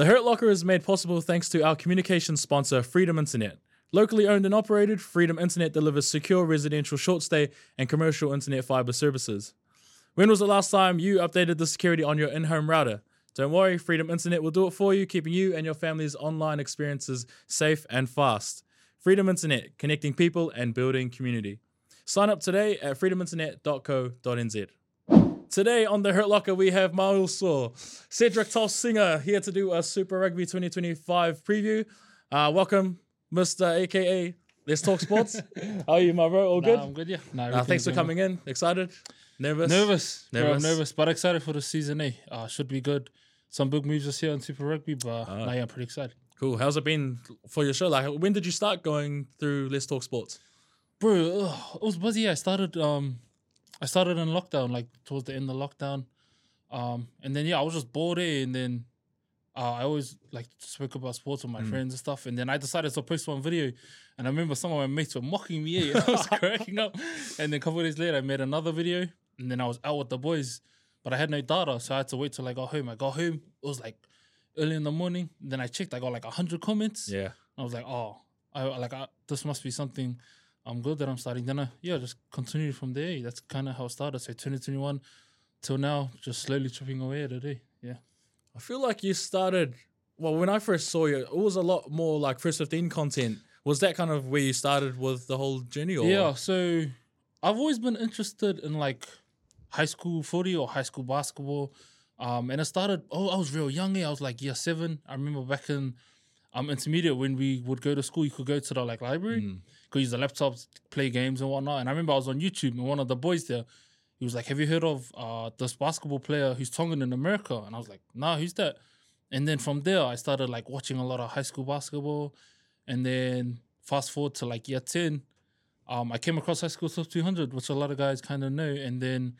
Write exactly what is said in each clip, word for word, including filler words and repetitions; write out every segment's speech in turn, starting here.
The Hurt Locker is made possible thanks to our communication sponsor, Freedom Internet. Locally owned and operated, Freedom Internet delivers secure residential short stay and commercial internet fiber services. When was the last time you updated the security on your in-home router? Don't worry, Freedom Internet will do it for you, keeping you and your family's online experiences safe and fast. Freedom Internet, connecting people and building community. Sign up today at freedom internet dot co dot n z. Today on the Hurt Locker, we have Mauso, Cedric Tolsinger, here to do a Super Rugby twenty twenty-five preview. Uh, welcome, Mister A K A Let's Talk Sports. How are you, my bro? All good? Nah, I'm good, yeah. Nah, uh, thanks for coming in. Excited? Nervous? Nervous. Nervous. Bro, I'm nervous, but excited for the season, eh? Uh, should be good. Some big moves this year on Super Rugby, but uh, nah, yeah, I'm pretty excited. Cool. How's it been for your show? Like, when did you start going through Let's Talk Sports? Bro, ugh, it was busy. I started um, I started in lockdown, like towards the end of lockdown. Um, and then, yeah, I was just bored, eh? And then uh, I always like spoke about sports with my mm. friends and stuff. And then I decided to post one video. And I remember some of my mates were mocking me, eh? And I was cracking up. And then a couple of days later, I made another video. And then I was out with the boys. But I had no data, so I had to wait till I got home. I got home, it was like early in the morning. Then I checked, I got like one hundred comments. Yeah. I was like, oh, I like I, this must be something I'm good that I'm starting. Then I, yeah, just continued from there. That's kind of how it started. So twenty twenty-one till now, just slowly chipping away at it, eh? Yeah. I feel like you started, well, when I first saw you, it was a lot more like First fifteen content. Was that kind of where you started with the whole journey? Or? Yeah, so I've always been interested in like high school footy or high school basketball. Um, and it started, oh, I was real young. Eh? I was like year seven. I remember back in um, intermediate when we would go to school, you could go to the like library, mm. could use the laptops, play games and whatnot. And I remember I was on YouTube and one of the boys there, he was like, have you heard of uh, this basketball player who's Tongan in America? And I was like, nah, who's that? And then from there, I started like watching a lot of high school basketball. And then fast forward to like year ten, um, I came across High School Top two hundred, which a lot of guys kind of know. And then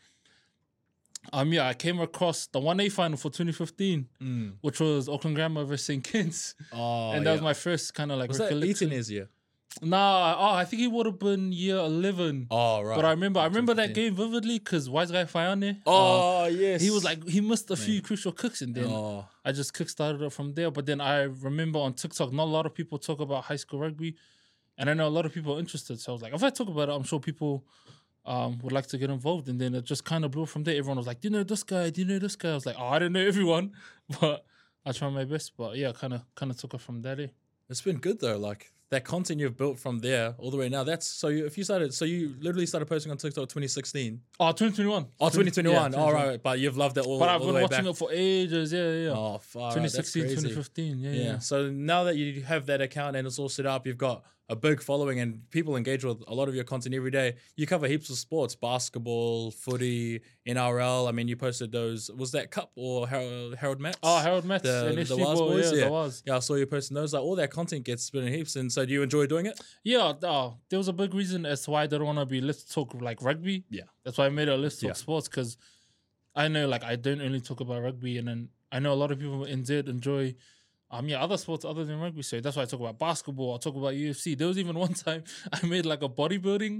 Um yeah, I came across the one A final for twenty fifteen, mm. which was Auckland Grammar versus Saint Kitts. Oh, and that yeah. was my first kind of like was recollection. Was that Eaton year? Nah, oh, I think he would have been year eleven. Oh, right. But I remember I remember that game vividly because Wise Guy Fayane. Oh, uh, yes. He was like, he missed a Man. few crucial kicks and then oh. I just kick-started it from there. But then I remember on TikTok, not a lot of people talk about high school rugby. And I know a lot of people are interested. So I was like, if I talk about it, I'm sure people Um, would like to get involved, and then it just kind of blew from there. Everyone was like, "Do you know this guy? Do you know this guy?" I was like, "Oh, I don't know everyone, but I try my best." But yeah, kind of, kind of took it from there. Eh? It's been good though, like that content you've built from there all the way now. That's so. You, if you started, so you literally started posting on TikTok twenty sixteen. Oh, twenty twenty-one. Oh, twenty twenty-one. Yeah, all right, but you've loved it all. But I've all been the way watching back. it for ages. Yeah, yeah. Oh, far twenty sixteen, right. twenty fifteen. Yeah, yeah, yeah. So now that you have that account and it's all set up, you've got a big following and people engage with a lot of your content every day. You cover heaps of sports, basketball, footy, N R L. I mean, you posted those. Was that Cup or Harold, Harold Mats? Oh, Harold Mats. The, the Waz Boys. Yeah, yeah. yeah, I saw you posting those. Like all that content gets split in heaps. And so do you enjoy doing it? Yeah, uh, there was a big reason as to why I didn't want to be Let's Talk like rugby. Yeah. That's why I made a Let's Talk yeah. sports because I know like I don't only talk about rugby and then I know a lot of people in Z enjoy Um, yeah, other sports other than rugby. So that's why I talk about basketball. I talk about U F C. There was even one time I made like a bodybuilding,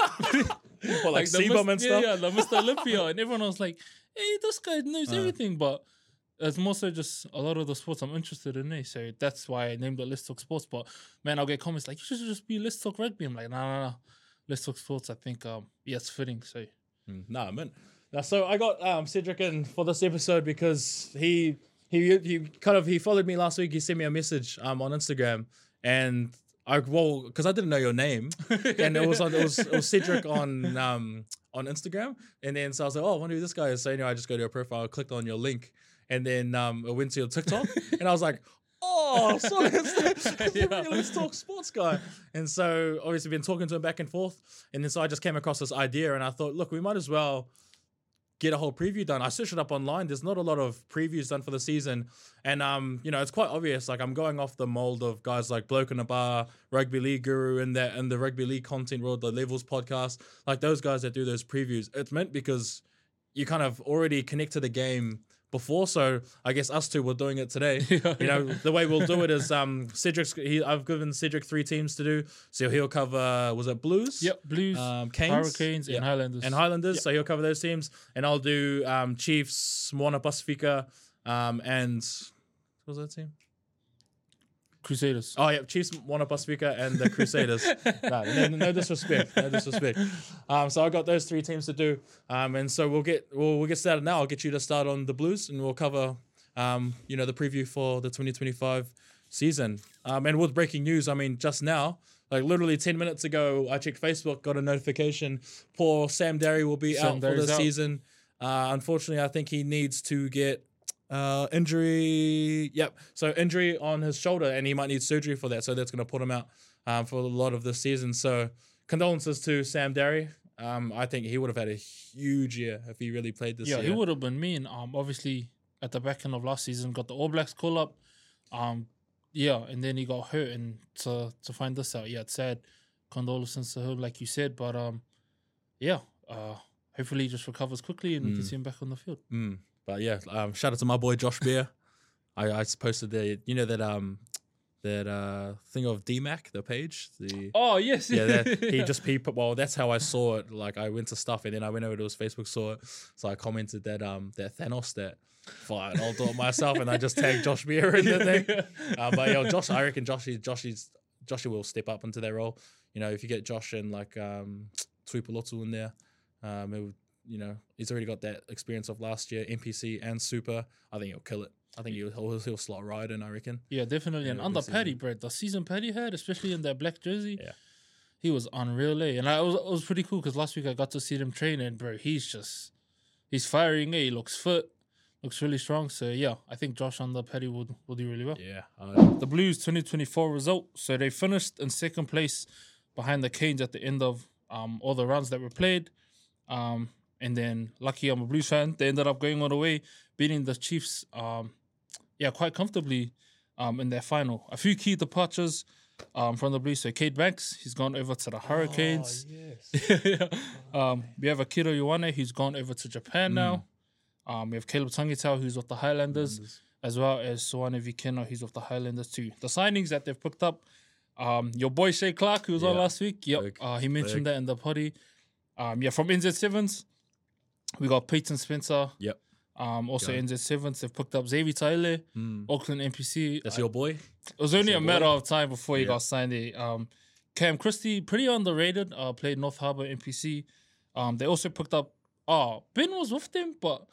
or like, like C-bomb and stuff. Yeah, yeah, the Mister Olympia, and everyone was like, "Hey, this guy knows uh. everything." But it's more so just a lot of the sports I'm interested in. Eh? So that's why I named it Let's Talk Sports. But man, I'll get comments like, "You should just be Let's Talk Rugby." I'm like, "No, no, no, Let's Talk Sports." I think, um, yeah, it's fitting. So, mm, nah, man. Now, so I got um Cedric in for this episode because he. He he kind of he followed me last week. He sent me a message um on Instagram, and I well because I didn't know your name, and it was on it was it was Cedric on um on Instagram, and then so I was like, oh, I wonder who this guy is. So anyway, I just go to your profile, clicked on your link, and then um I went to your TikTok, and I was like, oh, so it's the, it's yeah. the Let's Talk Sports guy. And so obviously been talking to him back and forth, and then so I just came across this idea, and I thought, look, we might as well get a whole preview done. I searched it up online. There's not a lot of previews done for the season. And, um, you know, it's quite obvious. Like, I'm going off the mold of guys like Bloke in a Bar, Rugby League Guru, and that and the Rugby League Content World, the Levels podcast. Like, those guys that do those previews. It's meant because you kind of already connect to the game before, so I guess us two were doing it today. yeah, you know, yeah. the way we'll do it is um, Cedric's. He, I've given Cedric three teams to do, so he'll cover. Was it Blues? Yep, Blues, um, Canes, Hurricanes, yep. and Highlanders. And Highlanders. Yep. So he'll cover those teams, and I'll do um, Chiefs, Moana Pacifica, um, and Was that team? Crusaders. Oh yeah, Chiefs, Moana Pacifica, and the Crusaders. no, no, no disrespect, no disrespect. Um, so I got those three teams to do, um, and so we'll get we'll, we'll get started now. I'll get you to start on the Blues, and we'll cover, um, you know, the preview for the twenty twenty-five season. Um, and with breaking news, I mean, just now, like literally ten minutes ago, I checked Facebook, got a notification. Poor Sam Derry will be Sam out Derry's for the out. season. Uh, unfortunately, I think he needs to get. Uh, injury. Yep. So injury on his shoulder, and he might need surgery for that. So that's going to put him out um, for a lot of this season. So condolences to Sam Derry. Um, I think he would have had a huge year if he really played this Yeah, year. he would have been mean. Um, obviously at the back end of last season, got the All Blacks call up. Um, yeah, and then he got hurt, and to to find this out, yeah, it's sad. Condolences to him, like you said, but um, yeah. Uh, hopefully he just recovers quickly, and we can see him back on the field. Mm. But yeah, um, shout out to my boy Josh Beer. I, I posted the, you know that um that uh thing of D Mac, the page. The Oh yes, yeah, that, he just he put, well, that's how I saw it. Like I went to stuff, and then I went over to his Facebook, saw it, so I commented that um that Thanos that. Fine, I'll do it myself, and I just tagged Josh Beer in the thing. Uh, but yo, Josh, I reckon Josh, Joshy's Joshy will step up into that role. You know, if you get Josh and like um Tuipulotu in there, um, it would. You know, he's already got that experience of last year, N P C and Super. I think he'll kill it. I think he'll, he'll, he'll slot right in, I reckon. Yeah, definitely. Yeah, And good under season. Paddy, bro, the season Paddy had, especially in that black jersey, Yeah. he was unreal, eh? And I, it, was, it was pretty cool because last week I got to see him train, and bro, he's just, he's firing, eh? He looks fit, looks really strong. So yeah, I think Josh under Paddy will, will do really well. Yeah. Uh, The Blues twenty twenty-four result. So they finished in second place behind the Canes at the end of um, all the rounds that were played. Um, and then, lucky I'm a Blues fan, they ended up going all the way, beating the Chiefs, um, yeah, quite comfortably um, in their final. A few key departures um, from the Blues. So Cade Banks, he's gone over to the Hurricanes. yes. yeah. um, we have Akira Ioane, who's gone over to Japan now. Um, we have Caleb Tangitau, who's with the Highlanders, as well as Suwane Vikeno, who's with the Highlanders too. The signings that they've picked up, um, your boy Shay Clark, who was on Yeah. last week, yep, Big, uh, he mentioned big. that in the potty. Um, yeah, from N Z sevens, we got Peyton Spencer. Yep. Um, also Go. N Z sevens, they've picked up Xavier Taile, Mm. Auckland N P C. That's I- your boy? it was only your a matter boy. of time before he Yeah. got signed there. Um, Cam Christie, pretty underrated, uh, played North Harbour N P C. Um, they also picked up, oh, Ben was with them, but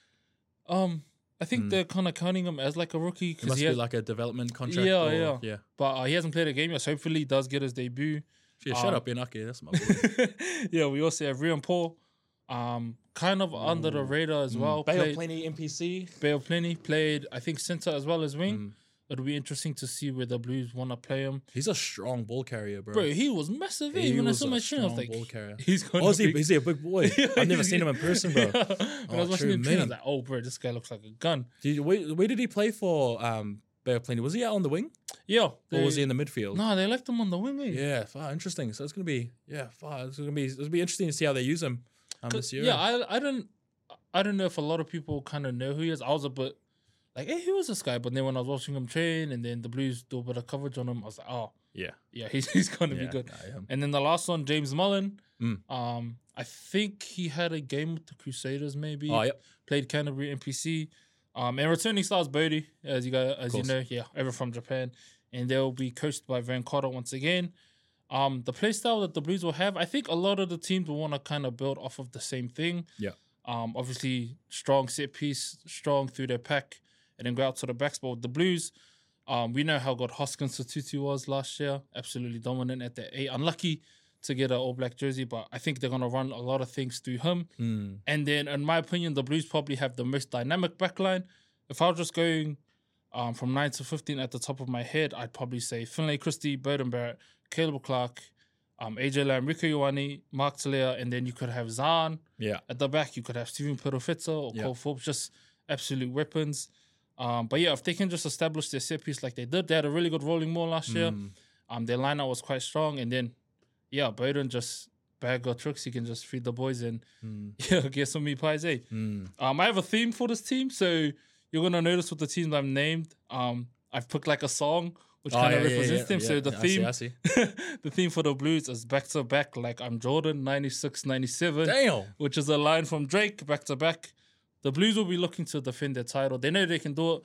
um, I think Mm. they're kind of counting him as like a rookie It because must he be has, like a development contract. Yeah, or, yeah. yeah. but uh, he hasn't played a game yet, so hopefully he does get his debut. Yeah, shut Um, up, Inaki. That's my boy. yeah, we also have Rian Paul, um, kind of under the radar as well. Bay of Played, Plenty N P C. Bay of Plenty played, I think, center as well as wing. Mm. It'll be interesting to see where the Blues want to play him. He's a strong ball carrier, bro. Bro, he was massive. Eh? He When I was saw a my stream, I was strong like, ball carrier. he's going Oh, is to he, be... is he a big boy? I've never seen him in person, bro. Yeah. When I was Oh, watching him train, I was true, like, oh, bro, this guy looks like a gun. Did, where, where did he play for um, Bay of Plenty? Was he out on the wing? Yeah. Or was he in the midfield? No, they left him on the wing, eh? Yeah, far interesting. So it's gonna be yeah, far. It's gonna be it's gonna be interesting to see how they use him um, this year. Yeah, I I don't I don't know if a lot of people kind of know who he is. I was a bit like, hey, who is this guy? But then when I was watching him train and then the Blues do a bit of coverage on him, I was like, oh, yeah, yeah, he's he's gonna yeah, be good. yeah, yeah. And then the last one, James Mullen. Mm. Um, I think he had a game with the Crusaders, maybe. Oh, yep. Played Canterbury N P C. Um, and returning stars Bodie, as you guys, as you course. know, yeah, over from Japan, and they'll be coached by Van Cotter once again. Um, the play style that the Blues will have, I think a lot of the teams will want to kind of build off of the same thing. Yeah. Um, obviously strong set piece, strong through their pack, and then go out to the backs. But with the Blues, um, we know how good Hoskins Satutu was last year, absolutely dominant at the eight. Unlucky to get an All Black jersey, but I think they're gonna run a lot of things through him. Mm. And then, in my opinion, the Blues probably have the most dynamic backline. If I was just going um, from nine to fifteen at the top of my head, I'd probably say Finlay Christie, Burden Barrett, Caleb Clark, um, A J Lamb, Rico Ioane, Mark Talea, and then you could have Zahn Yeah, at the back. You could have Steven Perofeta or Yeah. Cole Forbes, just absolute weapons. Um, but yeah, if they can just establish their set piece like they did, they had a really good rolling ball last year. Mm. Um, their lineup was quite strong, and then yeah, Bowden just bag of tricks. He can just feed the boys and Mm. yeah, get some meat pies. Eh? Mm. Um, I have a theme for this team, so you're gonna notice with the teams I've named. Um, I've picked like a song which Oh, kind yeah, of yeah, represents yeah, them. yeah, So the yeah, I see, theme, I see. the theme for the Blues is back to back. Like I'm Jordan, ninety-six, ninety-seven, Damn. which is a line from Drake, back to back. The Blues will be looking to defend their title. They know they can do it.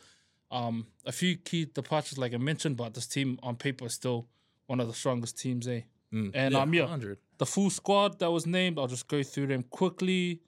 Um, a few key departures, like I mentioned, but this team on paper is still one of the strongest teams, eh? Mm, And yeah, um, yeah, one hundred. the full squad that was named, I'll just go through them quickly.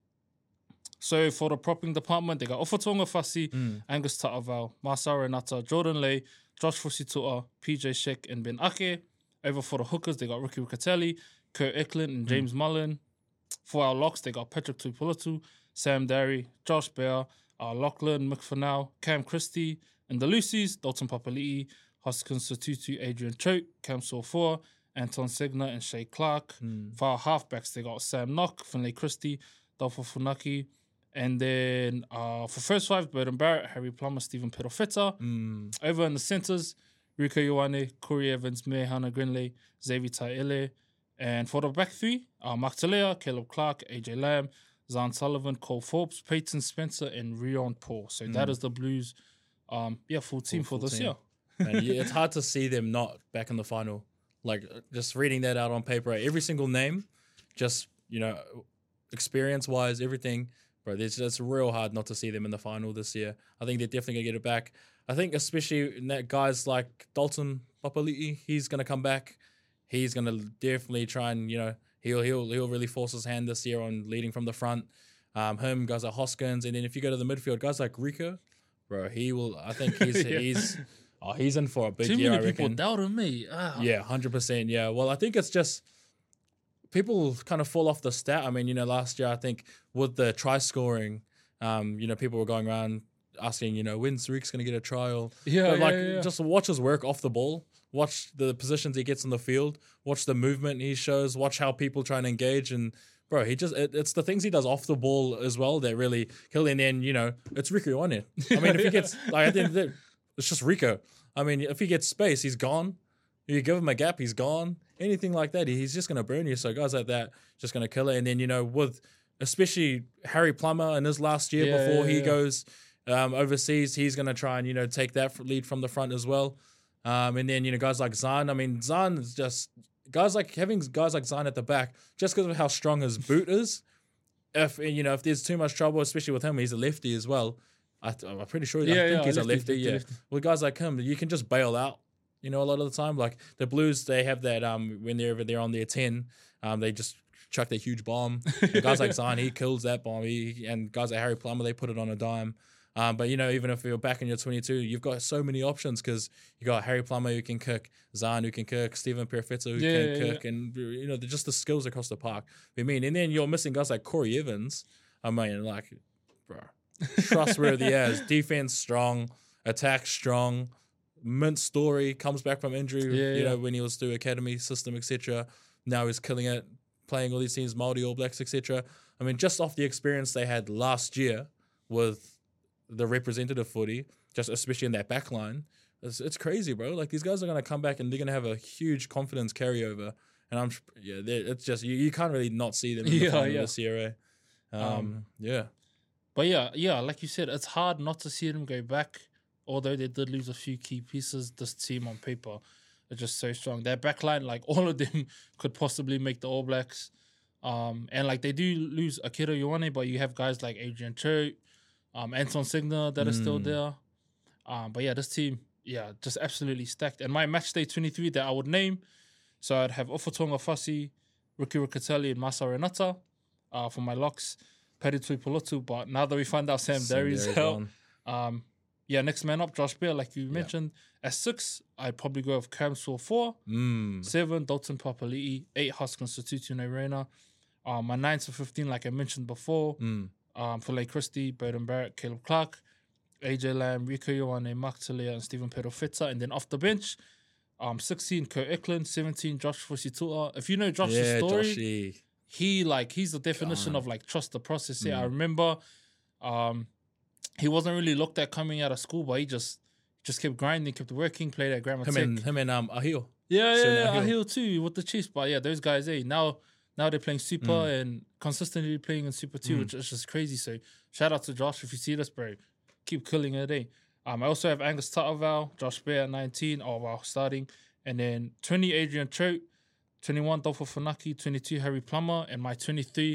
So for the propping department, they got Ofatonga Fasi, Mm. Angus Ta'avao, Masara Nata, Jordan Lay, Josh Fusitua, P J Sheck, and Ben Ake. Over for the hookers, they got Ricky Riccatelli, Kurt Eklund, and James Mullen. For our locks, they got Patrick Tuipulotu, Sam Derry, Josh Bear, uh, Lachlan McFarnell, Cam Christie, and the Lucy's, Dalton Papali'i, Hoskins Satutu, Adrian Choke, Cam Sorfor, Anton Segner, and Shay Clark. Mm. For our halfbacks, they got Sam Knock, Finlay Christie, Dolfo Funaki. And then uh, for first five, Burden Barrett, Harry Plummer, Stephen Perofeta. Mm. Over in the centres, Rico Ioane, Corey Evans, Mehana Grinley, Xavier Taile. And for the back three, uh, Mark Talea, Caleb Clark, A J Lamb, Zan Sullivan, Cole Forbes, Peyton Spencer, and Rion Paul. So mm. that is the Blues, um, yeah, full team full, for full this team. year. And yeah, it's hard to see them not back in the final. Like, just reading that out on paper, every single name, just, you know, experience-wise, everything, bro, it's, it's real hard not to see them in the final this year. I think they're definitely going to get it back. I think especially guys like Dalton Papali'i, he's going to come back. He's going to definitely try and, you know, he'll he'll he'll really force his hand this year on leading from the front. Um, him, guys like Hoskins, and then if you go to the midfield, guys like Rico, bro, he will, I think he's, yeah. he's, oh, he's in for a big Too year, many I people reckon. doubted me. Ah. Yeah, one hundred percent, yeah. Well, I think it's just, people kind of fall off the stat. I mean, you know, last year, I think with the try scoring, um, you know, people were going around asking, you know, when's Reek's going to get a trial? Yeah, but like, yeah, yeah. just watch his work off the ball. Watch the positions he gets in the field. Watch the movement he shows. Watch how people try and engage. And, bro, he just, it, it's the things he does off the ball as well that really kill. And then, you know, it's Rico on it. I mean, if he gets, like, at the end of the day, it's just Rico. I mean, if he gets space, he's gone. You give him a gap, he's gone. Anything like that, he's just going to burn you. So guys like that, just going to kill it. And then, you know, with especially Harry Plummer in his last year Yeah, before yeah, he yeah. goes um, overseas, he's going to try and, you know, take that lead from the front as well. Um, and then, you know, guys like Zahn, I mean, Zahn is just, guys like, having guys like Zahn at the back, just because of how strong his boot is, if, you know, if there's too much trouble, especially with him, he's a lefty as well. I th- I'm pretty sure, Yeah, I think yeah, he's lefty, a lefty, lefty, yeah. lefty. With guys like him, you can just bail out, you know, a lot of the time. Like, the Blues, they have that, um, when they're over there on their ten, um, they just chuck that huge bomb. And guys like Zahn, he kills that bomb. He, and guys like Harry Plummer, they put it on a dime. Um, but, you know, even if you're back in your twenty-two, you've got so many options because you got Harry Plummer who can cook, Zahn who can cook, Stephen Perfetto who Yeah, can yeah, cook, and, you know, just the skills across the park. I mean, and then you're missing guys like Corey Evans. I mean, like, bro, trustworthy as, defense strong, attack strong, mint story, comes back from injury, Yeah, you yeah. know, when he was through academy system, et cetera. Now he's killing it, playing all these teams, Māori All Blacks, et cetera. I mean, just off the experience they had last year with the representative footy, just especially in that back line, it's, it's crazy, bro. Like, these guys are going to come back and they're going to have a huge confidence carryover. And I'm, yeah, it's just, you, you can't really not see them in the Yeah, final yeah. this year, eh? Um, Um, yeah. But yeah, yeah, like you said, it's hard not to see them go back. Although they did lose a few key pieces, this team on paper are just so strong. Their backline, like all of them, could possibly make the All Blacks. Um, and like they do lose Akira Ioane, but you have guys like Adrian Choate, um, Anton Segner that are still Mm. there. Um, but yeah, this team, yeah, just absolutely stacked. And my match day twenty-three that I would name, so I'd have Ofatonga Fasi, Ricky Riccatelli, and Masa Renata uh, for my locks. Peri Tuipulotu, but now that we find out Sam, Sam Derry's Derry's out, gone. um, yeah, next man up, Josh Bear, like you mentioned. At six, I'd probably go with Cam Saw four. Mm. Seven, Dalton Papali'i. Eight, Hoskins Satutu Reina. Um, my nine to fifteen, like I mentioned before, Mm. um, Finlay Christie, Burden Barrett, Caleb Clark, A J Lamb, Rico Ioane, Mark Talia, and Stephen Perofeta. And then off the bench, um, sixteen, Kurt Eklund. seventeen, Josh Fusitua. If you know Josh's Yeah, story, Joshy. he like he's the definition God. of like trust the process here. I Mm. remember um he wasn't really looked at coming out of school, but he just just kept grinding, kept working, played at Grammar Him Tech. and, him and um, Ahil. Yeah, Soon yeah, yeah, Ahil. Ahil too with the Chiefs. But yeah, those guys, eh, now now they're playing Super Mm. and consistently playing in Super two, Mm. which is just crazy. So shout out to Josh if you see this, bro. Keep killing it, eh? Um, I also have Angus Ta'avao, Josh Bear at nineteen, oh wow, starting. And then twenty, Adrian Choate, twenty-one, Dolfo Funaki, twenty-two, Harry Plummer, and my twenty-three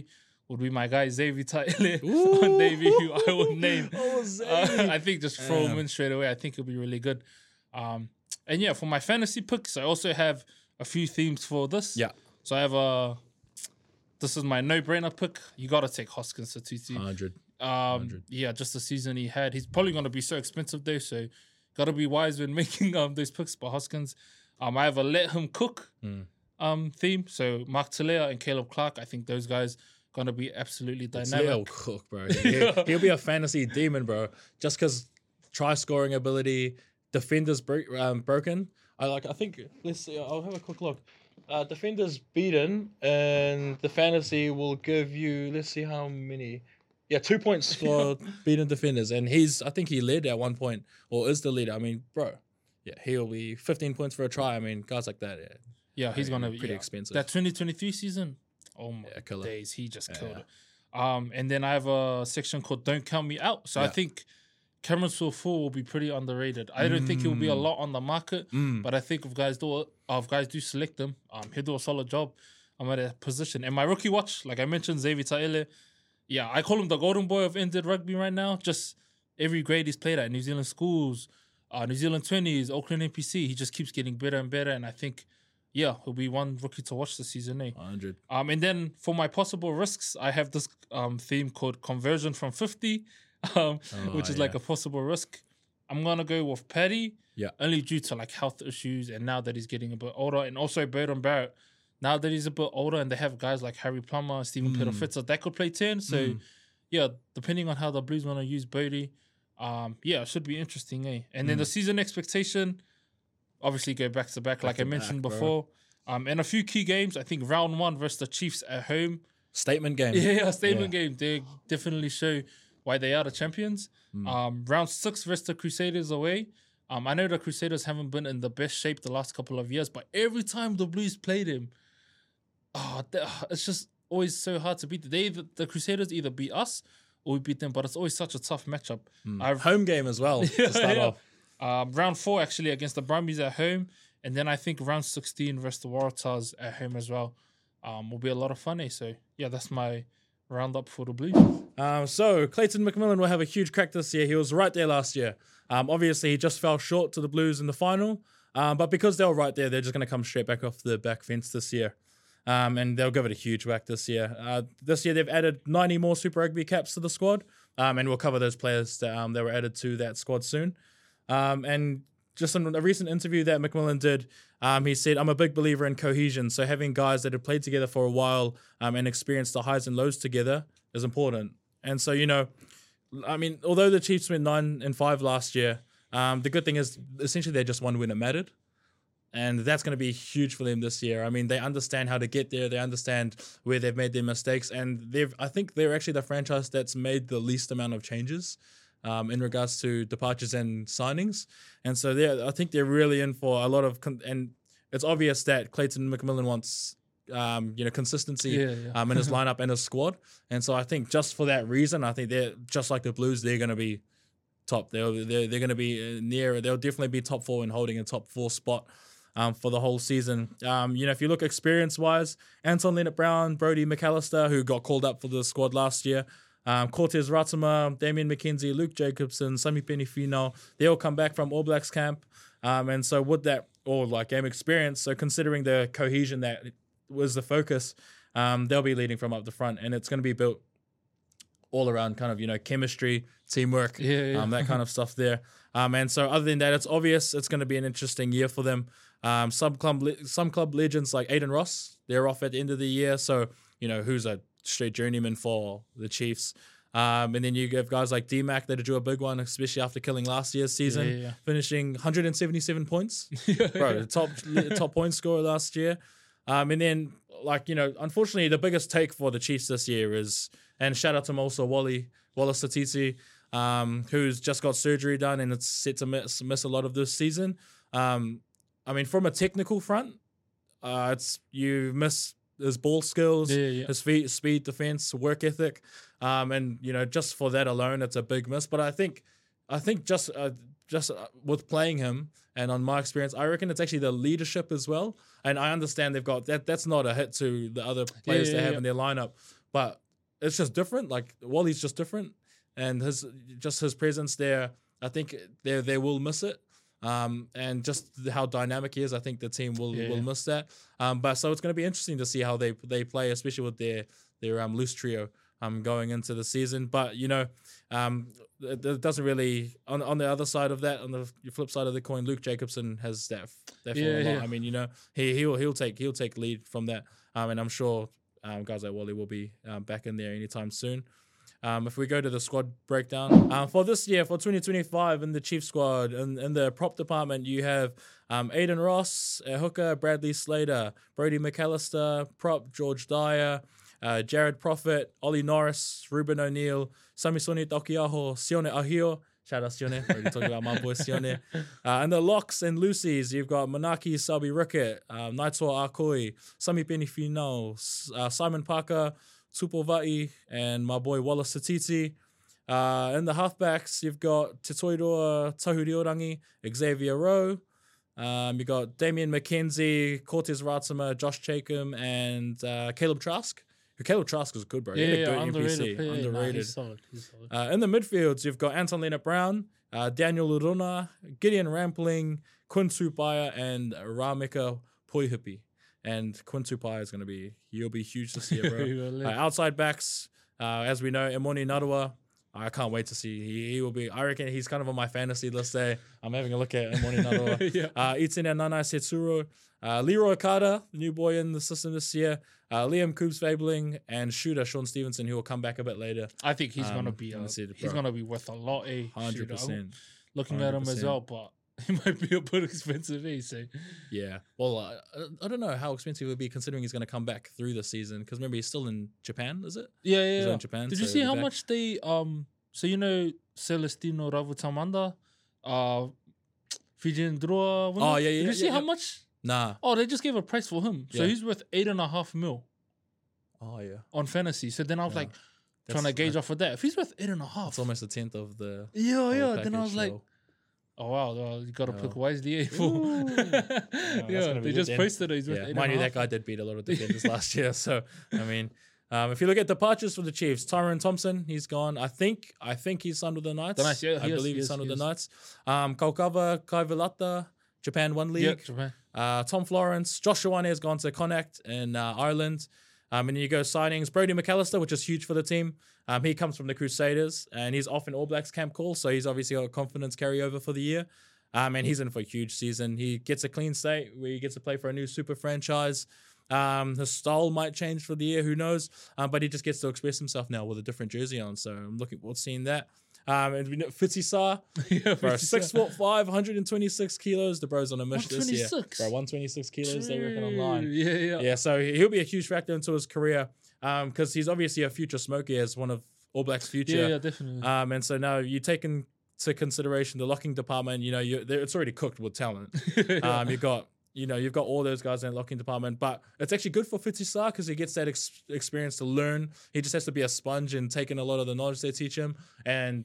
would be my guy Xavier Taile on debut, who I would name. Oh, Uh, Xavier. I think just throw him Yeah. in straight away. I think it'll be really good. Um, and yeah, for my fantasy picks, I also have a few themes for this. Yeah. So I have a. This is my no-brainer pick. You got to take Hoskins Satutu. one hundred. Um, yeah, just the season he had. He's probably going to be so expensive though, so got to be wise when making um those picks. But Hoskins, um, I have a let him cook Mm. um theme. So Mark Talea and Caleb Clark. I think those guys going to be absolutely dynamic. Leo Cook, bro. He'll, he'll be a fantasy demon, bro. Just because try scoring ability, defenders bro- um, broken. I like. I think. Let's see. I'll have a quick look. Uh, defenders beaten, and the fantasy will give you. Let's see how many. Yeah, two points for beaten defenders, and he's. I think he led at one point, or is the leader. I mean, bro. Yeah, he'll be fifteen points for a try. I mean, guys like that. Yeah, Yeah, he's Yeah, going to be pretty yeah. expensive. That twenty twenty-three season. Oh my Yeah, killer. days, he just Yeah. killed it. Um, and then I have a section called "Don't Count Me Out." So I Yeah. think Cameron Sewell will be pretty underrated. I don't think he'll be a Mm. lot on the market, Mm. but I think if guys do, uh, if guys do select him, um, he'll do a solid job. I'm at a position. And my rookie watch, like I mentioned, Xavier Taile. Yeah, I call him the golden boy of ended rugby right now. Just every grade he's played at, New Zealand schools, uh, New Zealand twenties, Auckland N P C. He just keeps getting better and better. And I think, yeah, he'll be one rookie to watch this season. Eh? one hundred. Um, and then for my possible risks, I have this um theme called conversion from fifty, um, which Oh, is like yeah. a possible risk. I'm gonna go with Paddy, Yeah. only due to like health issues, and now that he's getting a bit older, and also Burton Barrett. Now that he's a bit older, and they have guys like Harry Plummer, Stephen Mm. Pettifitzer that could play ten. So Mm. yeah, depending on how the Blues want to use Bodie, um, yeah, it should be interesting, eh? And then Mm. the season expectation, obviously go back to back, like to I mentioned back, bro. before. Um, and a few key games. I think round one versus the Chiefs at home. Statement game. Yeah, statement game. They definitely show why they are the champions. Mm. Um, round six versus the Crusaders away. Um, I know the Crusaders haven't been in the best shape the last couple of years, but every time the Blues play them, oh, they- it's just always so hard to beat. They either, the Crusaders either beat us or we beat them, but it's always such a tough matchup. Mm. I've- Home game as well Yeah, to start yeah. off. Um, round four actually against the Brumbies at home, and then I think round sixteen versus the Waratahs at home as well. Um, will be a lot of fun. Eh? So yeah, that's my roundup for the Blues. Um, so Clayton McMillan will have a huge crack this year. He was right there last year. Um, obviously, he just fell short to the Blues in the final. Um, but because they were right there, they're just going to come straight back off the back fence this year. Um, and they'll give it a huge whack this year. Uh, this year, they've added ninety more Super Rugby caps to the squad. Um, and we'll cover those players that, um, that were added to that squad soon. Um, and just in a recent interview that McMillan did, um, he said, I'm a big believer in cohesion. So having guys that have played together for a while um, and experienced the highs and lows together is important. And so, you know, I mean, although the Chiefs went nine and five last year, um, the good thing is essentially they just won when it mattered. And that's going to be huge for them this year. I mean, they understand how to get there. They understand where they've made their mistakes. And they've, I think they're actually the franchise that's made the least amount of changes um, in regards to departures and signings. And so they're, I think they're really in for a lot of, con- and it's obvious that Clayton McMillan wants, um, you know, consistency Yeah, yeah. Um, in his lineup and his squad. And so I think just for that reason, I think they're just like the Blues, they're going to be top. They're, they're, they're going to be near, they'll definitely be top four and holding a top four spot. Um, for the whole season. Um, you know, if you look experience-wise, Anton Leonard-Brown, Brody McAllister, who got called up for the squad last year, um, Cortez Ratama, Damien McKenzie, Luke Jacobson, Sami Penifino, they all come back from All Blacks camp. Um, and so with that, or like game experience, so considering the cohesion that was the focus, um, they'll be leading from up the front, and it's going to be built all around kind of, you know, chemistry, teamwork, Yeah, yeah. Um, that kind of stuff there. Um, and so other than that, it's obvious it's going to be an interesting year for them. Um, some club le- some club legends like Aiden Ross, they're off at the end of the year. So, you know, who's a straight journeyman for the Chiefs. Um, and then you have guys like D-Mac that do a big one, especially after killing last year's season, Yeah, yeah, yeah. finishing one hundred seventy-seven points. Yeah, Bro, yeah. the top top point scorer last year. Um, and then, like, you know, unfortunately, the biggest take for the Chiefs this year is, and shout out to also Wally, Wallace Satiti, um, who's just got surgery done and it's set to miss, miss a lot of this season. Um, I mean, from a technical front, uh, it's you miss his ball skills, Yeah, yeah. his feet, speed, defense, work ethic, um, and you know, just for that alone, it's a big miss. But I think, I think just uh, just uh, with playing him and on my experience, I reckon it's actually the leadership as well. And I understand they've got that. That's not a hit to the other players yeah, they have yeah. in their lineup, but it's just different. Like Wally's just different, and his just his presence there. I think they they will miss it. Um, and just how dynamic he is, I think the team will Yeah. will miss that. Um, but so it's going to be interesting to see how they they play, especially with their their um loose trio um going into the season. But you know, um, it, it doesn't really on on the other side of that, on the flip side of the coin, Luke Jacobson has that that Yeah, a lot. yeah. I mean, you know, he he'll he'll take he'll take lead from that. Um, and I'm sure um guys like Wally will be um, back in there anytime soon. Um, if we go to the squad breakdown, um, for this year, for twenty twenty-five in the Chiefs squad, in, in the prop department, you have um, Aiden Ross, a hooker, Bradley Slater, Brody McAllister, prop, George Dyer, uh, Jared Prophet, Ollie Norris, Ruben O'Neill, Samisoni Tokiaho, Sione Ahio. Shout out Sione. Already talking about my boy Sione. Uh, and the locks and Lucy's, you've got Manaki Sabi Rickett, uh, Naitoa Akoi, Sami Penifino, uh, Simon Parker, Tupovai, and my boy Wallace Satiti. Uh, in the halfbacks, you've got Titoiroa Tahuriorangi, Xavier Rowe. Um, you've got Damian McKenzie, Cortez Ratsama, Josh Chakum, and uh, Caleb Trask. Caleb Trask is good, bro. Yeah, He had a yeah, good underrated. N P C. player. Nah, Underrated. he's solid. He's solid. Uh, in the midfields, you've got Anton Leonard Brown, uh, Daniel Uruna, Gideon Rampling, Quinn Tupaya, and Ramika Poihipi. And Quinn Tupaya is going to be, he'll be huge this year, bro. He will uh, live. outside backs, uh, as we know, Emoni Narua. I can't wait to see. He, he will be, I reckon he's kind of on my fantasy list there. I'm having a look at Emoni Narua. Yeah. Uh, Itine Nanai Setsuro, uh, Leroy Carter, the new boy in the system this year, uh, Liam Coombs Fabling, and shooter Sean Stevenson, who will come back a bit later. I think he's Um, gonna be. let me A, see it, he's bro. gonna be worth a lot. Eh? one hundred Shoot, I'm percent. looking at him as one hundred percent. well, but he might be a bit expensive. Eh? So Yeah. Well, uh, I- I don't know how expensive it would be considering he's going to come back through the season because remember he's still in Japan, is it? yeah, yeah. He's yeah. in Japan. Did you so see he'll how be back. much they um? So you know Celestino Ravutamanda, uh, Fijian Drua. winner? Oh, yeah, yeah, Did you yeah, see yeah, how yeah. much? Nah. Oh, they just gave a price for him. So Yeah. he's worth eight and a half mil Oh, yeah. on fantasy. So then I was Yeah. like trying to That's- gauge that- off of that. If he's worth eight and a half, It's almost a tenth of the. yeah, whole yeah. Then I package, was like, so- oh wow, well, you got to Yeah. pick wisely. Eh, for Ooh. yeah, that's gonna be they good just then. posted it. He's worth Yeah, eight mind you, and a that guy half. did beat a lot of defenders last year. So, I mean, um, if you look at departures for the Chiefs, Tyron Thompson, he's gone. I think I think he's signed with the Knights. The Knights, yeah, I he is, believe he he's is, signed he with the is. Knights. Um, Kaukava Kaivilata, Japan One League. Yeah, Japan. Uh, Tom Florence, Joshua has gone to Connacht in uh, Ireland. Um, and you go signings, Brody McAllister, which is huge for the team. Um, he comes from the Crusaders, and he's off in All Blacks camp call, so he's obviously got a confidence carryover for the year. Um, and he's in for a huge season. He gets a clean slate where he gets to play for a new super franchise. Um, his style might change for the year, who knows? Um, but he just gets to express himself now with a different jersey on, so I'm looking forward to seeing that. Um, and we know Fitzy Sa, yeah, bro, Fitzy six Sa. foot five, one hundred twenty-six kilos. The bro's on a mission this year. one twenty-six? Bro, one hundred twenty-six kilos, they reckon online. Yeah, yeah. Yeah, so he'll be a huge factor into his career because he's obviously a future smoker as one of All Blacks' future. Yeah, yeah, definitely. Um, and so now you take into consideration the locking department. You know, you it's already cooked with talent. Um, you've got you know you've got all those guys in the locking department, but it's actually good for Fitzy Sa because he gets that ex- experience to learn. He just has to be a sponge and take in a lot of the knowledge they teach him. And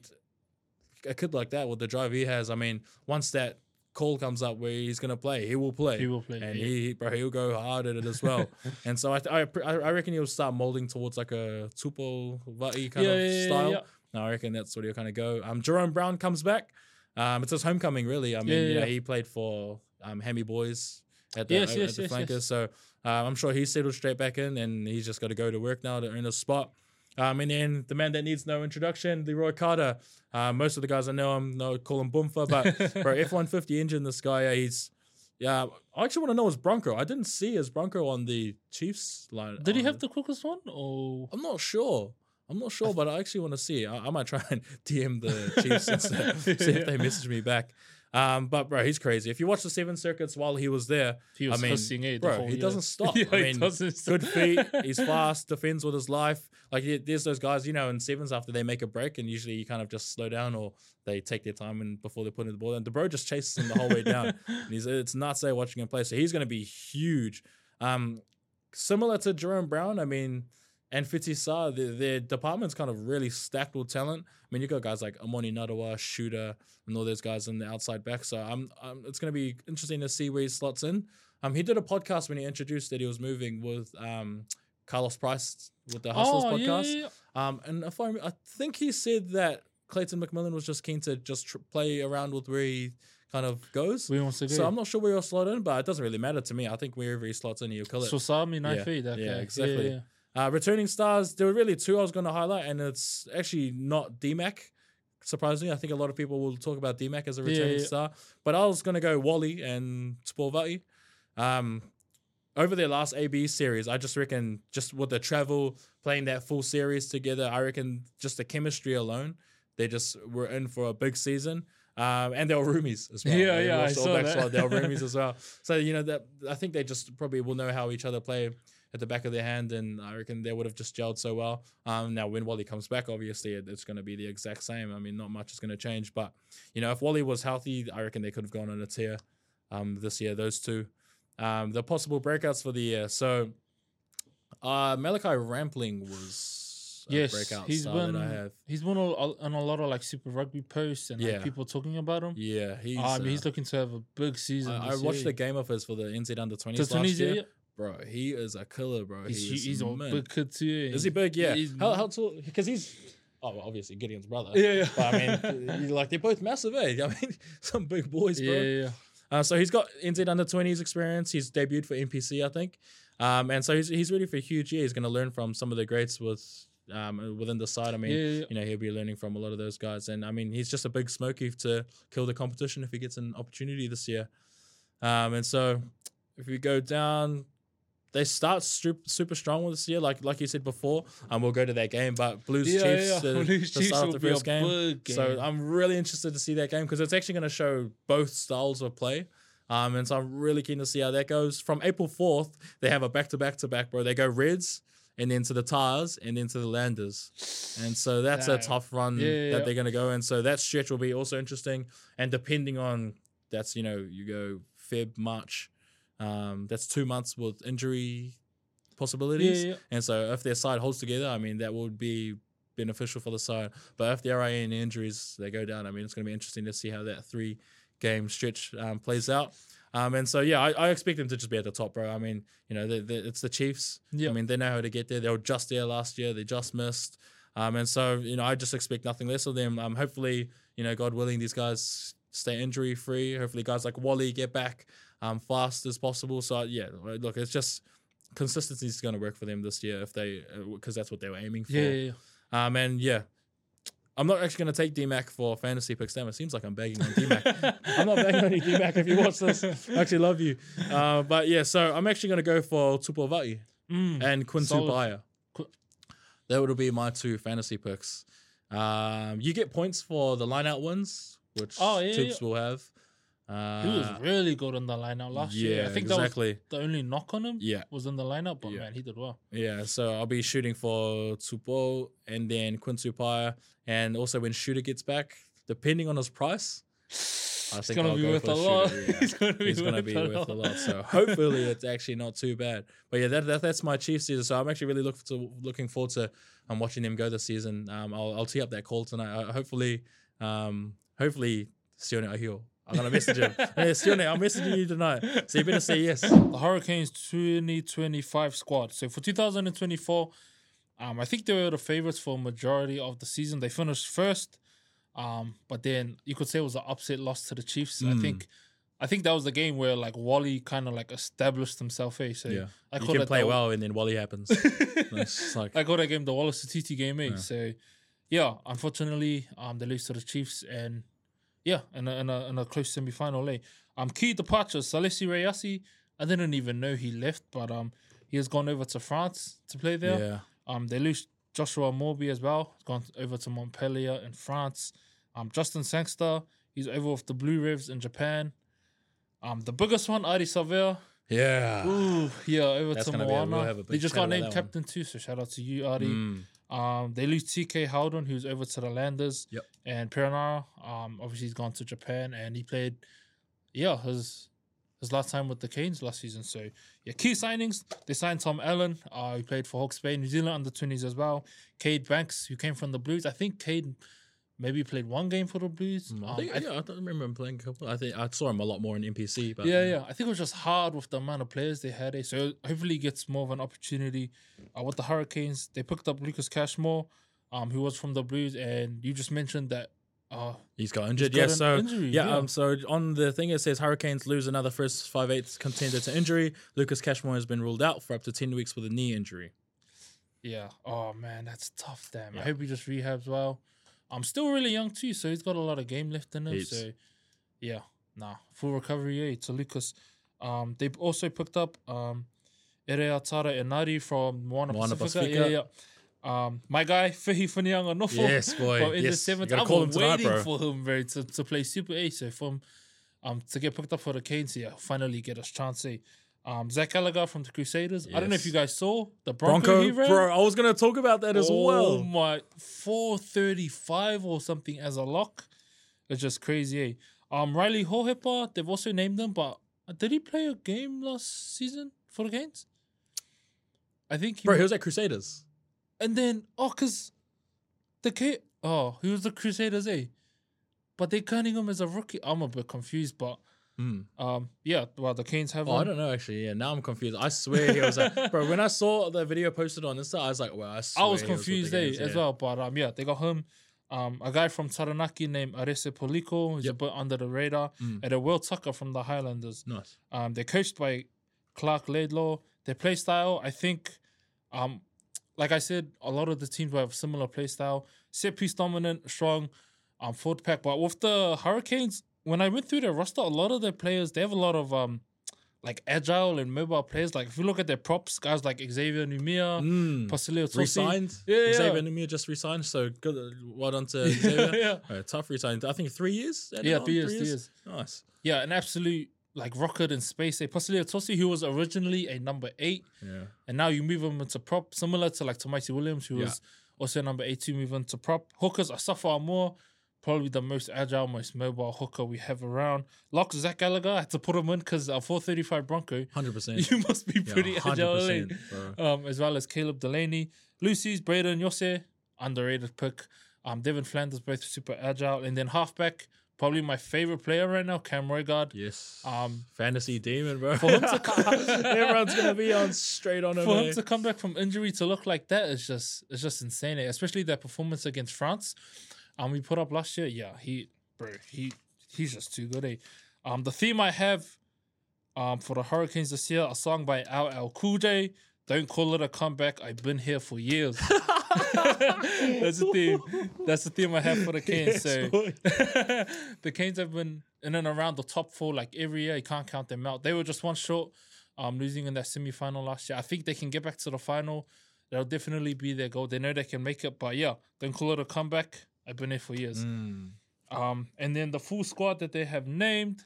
a kid like that with the drive he has, I mean, once that call comes up where he's gonna play, he will play. He will play, and yeah. he bro, he'll go hard at it as well. And so I, I I reckon he'll start molding towards like a Tupo Va'i kind Yeah, of yeah, yeah, style. yeah. No, I reckon that's what he'll kind of go. Um, Jerome Brown comes back. Um, it's his homecoming, really. I mean, Yeah, you know, yeah. he played for um Hemi Boys at the, Yes, at yes, the yes, flankers. yes. So uh, I'm sure he's settled straight back in, and he's just got to go to work now to earn a spot. Um, and then the man that needs no introduction, Leroy Carter. Uh, most of the guys I know him know call him Boomfa, but bro, F one fifty engine. This guy, uh, he's yeah. I actually want to know his Bronco. I didn't see his Bronco on the Chiefs line. Did he on have the quickest one? Or I'm not sure. I'm not sure, but I actually want to see. I, I might try and D M the Chiefs and see, see if they message me back. Um, but bro, he's crazy. If you watch the seven circuits while he was there, he was I mean, hustling, eh, the bro, whole he year. doesn't stop. Yeah, I he mean, doesn't stop. good feet. He's fast, defends with his life. Like he- there's those guys, you know, in sevens after they make a break, and usually you kind of just slow down or they take their time and before they put in the ball. And the bro just chases him the whole way down. And he's it's nuts there watching him play. So he's going to be huge. Um, similar to Jerome Brown, I mean, and Fitzy Sa, their, their department's kind of really stacked with talent. I mean, you got guys like Amoni Nadawa, Shooter, and all those guys in the outside back. So I'm, I'm, it's going to be interesting to see where he slots in. Um, he did a podcast when he introduced that he was moving with um, Carlos Price with the Hustlers Oh, yeah, podcast. yeah, yeah. Um, and if I, I think he said that Clayton McMillan was just keen to just tr- play around with where he kind of goes. Where he wants to go. So I'm not sure where he'll slot in, but it doesn't really matter to me. I think wherever he slots in, he'll kill it. So Sami yeah, Naifid, okay. yeah, exactly. Yeah, yeah. Uh, returning stars, there were really two I was going to highlight, and it's actually not D Mac. Surprisingly, I think a lot of people will talk about D Mac as a returning Yeah, yeah. star, but I was going to go Wally and Sporvati. Um, over their last A B series, I just reckon just with the travel, playing that full series together, I reckon just the chemistry alone, they just were in for a big season. Um, and they were roomies as well. Yeah, They yeah, I lost all saw back that. squad, they were roomies as well. So you know that I think they just probably will know how each other play at the back of their hand, and I reckon they would have just gelled so well. Um, now when Wally comes back, obviously it, it's going to be the exact same. I mean, not much is going to change, but you know, if Wally was healthy, I reckon they could have gone on a tear um, this year. Those two, um, the possible breakouts for the year. So uh, Malachi Rampling was a Yes, breakout he's star been that I have. he's been on a lot of like Super Rugby posts and like Yeah. people talking about him. Yeah, he's. um, uh, he's looking to have a big season. I, I this watched year. the game of his for the N Z under twenties To last Tunisia, year. yeah. Bro, he is a killer, bro. He's, he is he's a mint. big kid too. Yeah. Is he big? Yeah. He's- How how tall? Because he's oh well, obviously Gideon's brother. Yeah, yeah. But I mean, you- like they're both massive, eh? I mean, some big boys, bro. Yeah, yeah, yeah. Uh, so he's got N Z under twenties experience. He's debuted for N P C, I think. Um, and so he's he's ready for a huge year. He's going to learn from some of the greats with um within the side. I mean, Yeah, yeah, yeah. you know, he'll be learning from a lot of those guys. And I mean, he's just a big smoky to kill the competition if he gets an opportunity this year. Um, and so if we go down, they start super, super strong with this year, like like you said before. Um, we'll go to that game, but Blues Yeah, Chiefs, yeah. uh, Blues to Chiefs start off will the be a first game. big game. So I'm really interested to see that game because it's actually going to show both styles of play. Um, and so I'm really keen to see how that goes. From April fourth, they have a back to back to back, bro. They go Reds and then to the Tars and then to the Landers. And so that's Damn. a tough run Yeah, yeah, that yeah. they're going to go in. So that stretch will be also interesting. And depending on that's, you know, you go Feb, March, um, that's two months with injury possibilities. Yeah, yeah. And so if their side holds together, I mean, that would be beneficial for the side. But if there are any injuries, they go down. I mean, it's going to be interesting to see how that three game stretch um, plays out. Um, and so, yeah, I, I expect them to just be at the top, bro. I mean, you know, they, they, it's the Chiefs. Yeah. I mean, they know how to get there. They were just there last year. They just missed. Um, and so, you know, I just expect nothing less of them. Um, hopefully, you know, God willing, these guys stay injury free. Hopefully, guys like Wally get back um, fast as possible. So, yeah, look, it's just consistency is going to work for them this year if they, because that's what they were aiming for. Yeah, yeah, yeah. Um, and yeah, I'm not actually going to take D Mac for fantasy picks. Damn, it seems like I'm begging on D Mac. I'm not begging on you, D Mac. If you watch this, I actually love you. Uh, but yeah, so I'm actually going to go for Tupolvati Mm, and Quintu solid. Baya. Qu- That would be my two fantasy picks. Um, you get points for the line out wins, which Oh, yeah, Tubes yeah. will have. Uh, He was really good on the lineup last yeah, year. I think exactly. that was the only knock on him. Yeah. Was in the lineup, but Yeah. man, he did well. Yeah, so I'll be shooting for Tupo and then Quintu Paya. And also when Shooter gets back, depending on his price, I It's think gonna I'll be go worth for a Shooter, lot. yeah. He's gonna be He's worth, going to be a, worth lot. a lot. So hopefully it's actually not too bad. But yeah, that, that that's my Chiefs season. So I'm actually really look to, looking forward to um, watching them go this season. Um, I'll, I'll tee up that call tonight. Uh, hopefully, um, hopefully, Sione Ahio. I'm going to message him. Hey, Sione, I'm messaging you tonight. So you better say yes. The Hurricanes twenty twenty-five squad. So for two thousand twenty-four, um, I think they were the favorites for a majority of the season. They finished first, um, but then you could say it was an upset loss to the Chiefs. I Mm. think, I think that was the game where like Wally kind of like established himself. Eh? So Yeah. I You call can it play the, well and then Wally happens. It's just like, I call that game the Wallace Satiti game. Eh? Yeah. So yeah, unfortunately, um, they lose to the Chiefs and. Yeah, in a, in a, in a close semi-final. Eh? Um, key departures, Salesi Reyasi. I didn't even know he left, but um, he has gone over to France to play there. yeah. Um, they lose Joshua Morby as well. He's gone over to Montpellier in France. Um, Justin Sangster, he's over with the Blue Revs in Japan. Um, the biggest one, Adi Savea. Yeah. Ooh, yeah, over That's to gonna be a- we'll Moana. have a big They just chat got about named that one. captain too, so shout out to you, Adi. Mm. Um, they lose T K Howden, who's over to the Landers. Yep. And Perenara, um, obviously he's gone to Japan and he played, yeah, his his last time with the Canes last season. So yeah, key signings. They signed Tom Allen, uh, who played for Hawke's Bay, New Zealand under twenties as well. Cade Banks, who came from the Blues. I think Cade maybe played one game for the Blues. Mm, I Um, think, I yeah, I don't remember him playing a couple. I think I saw him a lot more in N P C. But yeah, yeah. I think it was just hard with the amount of players they had. eh, So hopefully he gets more of an opportunity. Uh, with the Hurricanes, they picked up Lucas Cashmore, um, who was from the Blues, and you just mentioned that. Uh, He's got injured. got Yeah, an so injury, yeah, yeah. Um, so on the thing it says Hurricanes lose another first five eighths contender to injury. Lucas Cashmore has been ruled out for up to ten weeks with a knee injury. yeah. Oh man, that's tough. Damn. I Yeah. hope he just rehabs well. I'm still really young too, so he's got a lot of game left in him. Heaps. So yeah, nah, full recovery. Yeah, to Lucas. Um, they also picked up um, Ereatara Enari from Moana, Moana Pacifica. Pacifica. Yeah, yeah. Um, my guy Whihi Whanianga Nofo. Yes, boy. From in the Yes, you seventh. gotta I've call been him tonight, waiting bro. for him, bro, to, to play Super A. So from um to get picked up for the Canes, yeah, finally get us chance. Eh? Um, Zach Gallagher from the Crusaders. I don't know if Yes. you guys saw the Bronco, Bronco, he ran. bro. I was gonna talk about that as Oh well. my, four thirty-five or something as a lock. It's just crazy. Eh? Um, Riley Hohepa, they've also named him, but did he play a game last season for the Canes? I think he Bro, he was at Crusaders. and then, oh, because the K. Oh, he was the Crusaders, eh? But they're counting him as a rookie. I'm a bit confused, but Mm. um, yeah, well, the Canes have Oh, I him. don't know actually. Yeah, now I'm confused. I swear he was at, bro. When I saw the video posted on Insta, I was like, well, I swear I was he with confused, the eh, Games, as yeah. well. But um, yeah, they got him. Um, a guy from Taranaki named Arese Poliko, who's Yep. a bit under the radar, Mm. and a Will Tucker from the Highlanders. Nice. Um, they're coached by Clark Laidlaw. Their play style, I think, um, like I said, a lot of the teams will have similar play style. Set piece dominant, strong, um, forward pack. But with the Hurricanes, when I went through their roster, a lot of their players, they have a lot of um, like agile and mobile players. Like if you look at their props, guys like Xavier Numia, Mm. Pasilio Tosi. Resigned. Yeah, yeah. Xavier Numia just resigned. So good. Well done to Xavier. yeah. Uh, tough resign. I think three years. added Yeah, on, three years, three years. Nice. Yeah, an absolute like rocket in space. A Pasilio Tosi, who was originally a number eight, Yeah. and now you move him into prop, similar to like Tomaisi Williams, who Yeah. was also number eighty-two, move into prop. Hookers, Asafa Amor, probably the most agile, most mobile hooker we have around. Locks, Zach Gallagher, I had to put him in because a four thirty-five Bronco, Hundred percent. you must be pretty agile. eh? bro. Um, as well as Caleb Delaney. Lucy's, Braden Yose, underrated pick. Um, Devin Flanders, both super agile. And then halfback, probably my favorite player right now, Cam Roigard. Yes. Um, Fantasy demon, bro. for him to Everyone's gonna be on straight on him. for eh? him to come back from injury to look like that is just it's just insane. eh? Especially that performance against France, um, we put up last year. Yeah, he, bro, he he's just too good. Eh? Um, the theme I have, um, for the Hurricanes this year, a song by Al Al Cool J. Don't call it a comeback. I've been here for years. That's the theme. That's the theme I have for the Canes. Yes, so boy. the Canes have been in and around the top four like every year. You can't count them out. They were just one short, um, losing in that semi-final last year. I think they can get back to the final. That'll definitely be their goal. They know they can make it, but yeah, don't call it a comeback. I've been here for years. Mm. Um, and then the full squad that they have named.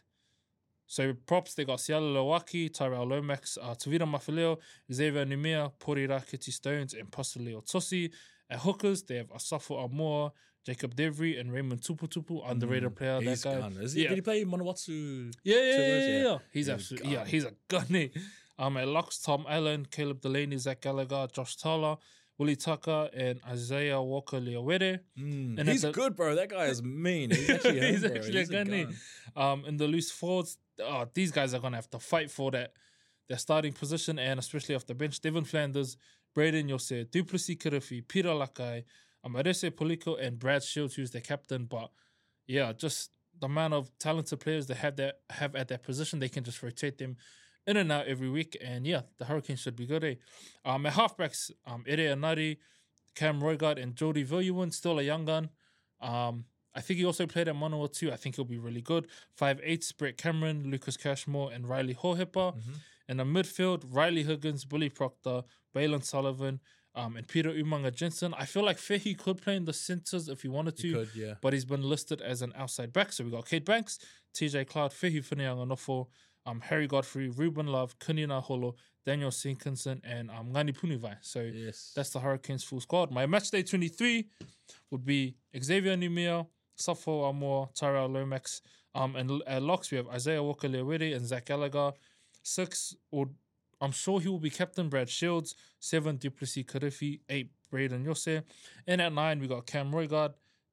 So props, they got Siala Lawaki, Tyrell Lomax, uh, Tavira Mafileo, Xavier Numia, Porira Kitty Stones, and Pasileo Tosi. At hookers, they have Asafo Amor, Jacob Devry, and Raymond Tuputupu, underrated player. He's that guy. gone. Is he, Yeah. Did he play Monowatsu? Yeah, yeah, Two yeah, words, yeah, yeah. yeah. He's He's a absolutely, yeah, gun. he's a gunny. Um, at locks, Tom Allen, Caleb Delaney, Zach Gallagher, Josh Tyler, Willie Tucker, and Isaiah Walker Leowere. Mm. And He's at the- good, bro. That guy is mean. He's actually, He's him, bro. actually a He's gunny. gun. Um, in the loose forwards, oh, these guys are gonna have to fight for that their starting position, and especially off the bench. Devin Flanders, Braden Yose, Duplessis Kirifi, Peter Lakai, Amarese Poliko, and Brad Shields, who's their captain. But yeah, just the amount of talented players they have that have at that position, they can just rotate them in and out every week. And yeah, the Hurricanes should be good. Eh? Um, at halfbacks, um, Ere Anari, Cam Roigard, and Jody Villuin, still a young gun. Um, I think he also played at Mono too. I think he'll be really good. Five eights, Brett Cameron, Lucas Cashmore, and Riley Hohepa. Mm-hmm. In the midfield, Riley Higgins, Billy Proctor, Balin Sullivan, um, and Peter Umanga Jensen. I feel like Fehi could play in the centres if he wanted to, He could, yeah. but he's been listed as an outside back. So we got Kate Banks, T J Cloud, Fehi Whinianganofo, um, Harry Godfrey, Ruben Love, Kunina Holo, Daniel Sinkinson, and um, Ngani Punivai. So Yes. that's the Hurricanes full squad. My match day twenty-three would be Xavier Numia, Safo Amor, Tyrell Lomax. Um, and at locks, we have Isaiah Walker Leowere and Zach Gallagher. Six, or I'm sure he will be captain, Brad Shields. Seven, Duplessis Kirifi. Eight, Braden Yose. And at nine, we got Cam Roigard,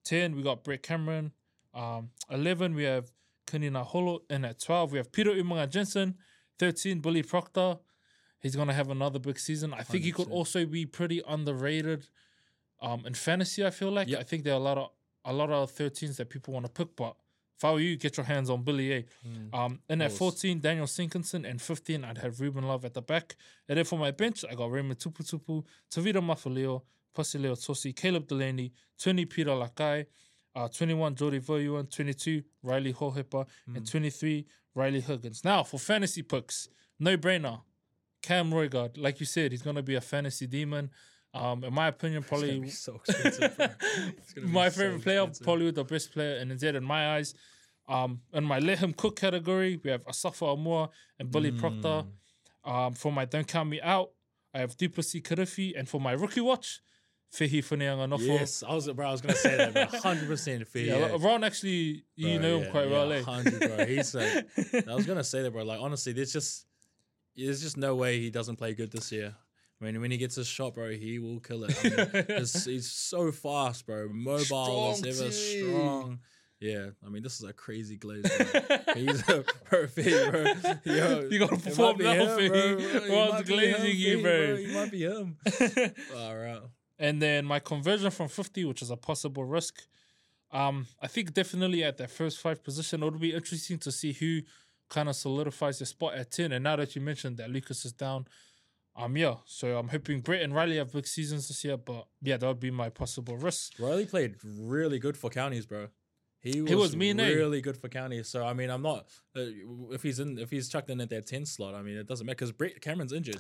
ten, we got Brett Cameron. Um, eleven, we have Kanina Holo. And at twelve, we have Peter Umaga Jensen. thirteen, Billy Proctor. He's going to have another big season. I think he could also be pretty underrated um, in fantasy, I feel like. Yep. I think there are a lot of a lot of thirteens that people want to pick, but if I were you, get your hands on Billy A. Mm, um, and at fourteen, Daniel Sinkinson, and fifteen, I'd have Ruben Love at the back. And then for my bench, I got Raymond Tuputupu, Tavita Mafaleo, Pasileo Tosi, Caleb Delaney, twenty, Peter Lakai, uh, twenty-one, Jody Voyuan, twenty-two, Riley Hohepa, mm. and twenty-three, Riley Higgins. Now, for fantasy picks, no-brainer, Cam Roigard. Like you said, he's going to be a fantasy demon. Um, in my opinion, probably be so expensive, bro. my favorite so player, probably the best player in N Z in my eyes. Um, in my let him cook category, we have Asafa Amua and Billy mm. Proctor. Um, for my don't count me out, I have Duplessis Karifi, and for my rookie watch, Fehi Funeanga Nofo. Yes, I was, bro. I was gonna say that, bro. Hundred percent Fehi. Yeah, Ron actually, you bro, know yeah, him quite yeah, well, eh? Hundred, bro. He's like, I was gonna say that, bro. Like honestly, there's just, there's just no way he doesn't play good this year. I mean, when he gets his shot, bro, he will kill it. I mean, he's so fast, bro. Mobile as ever, strong. Yeah, I mean, this is a crazy glaze, bro. He's a perfect, bro. Yo, you gotta perform now, bro. Ron's glazing you, bro. He might be him. All right. And then my conversion from fifty, which is a possible risk. Um, I think definitely at that first five position, it would be interesting to see who kind of solidifies their spot at ten. And now that you mentioned that Lucas is down, Um, yeah, so I'm hoping Brett and Riley have big seasons this year, but yeah, that would be my possible risk. Riley played really good for counties, bro. He was, he was mean, really eh? good for counties. So I mean, I'm not uh, if he's in if he's chucked in at that ten slot. I mean, it doesn't matter because Brett Cameron's injured.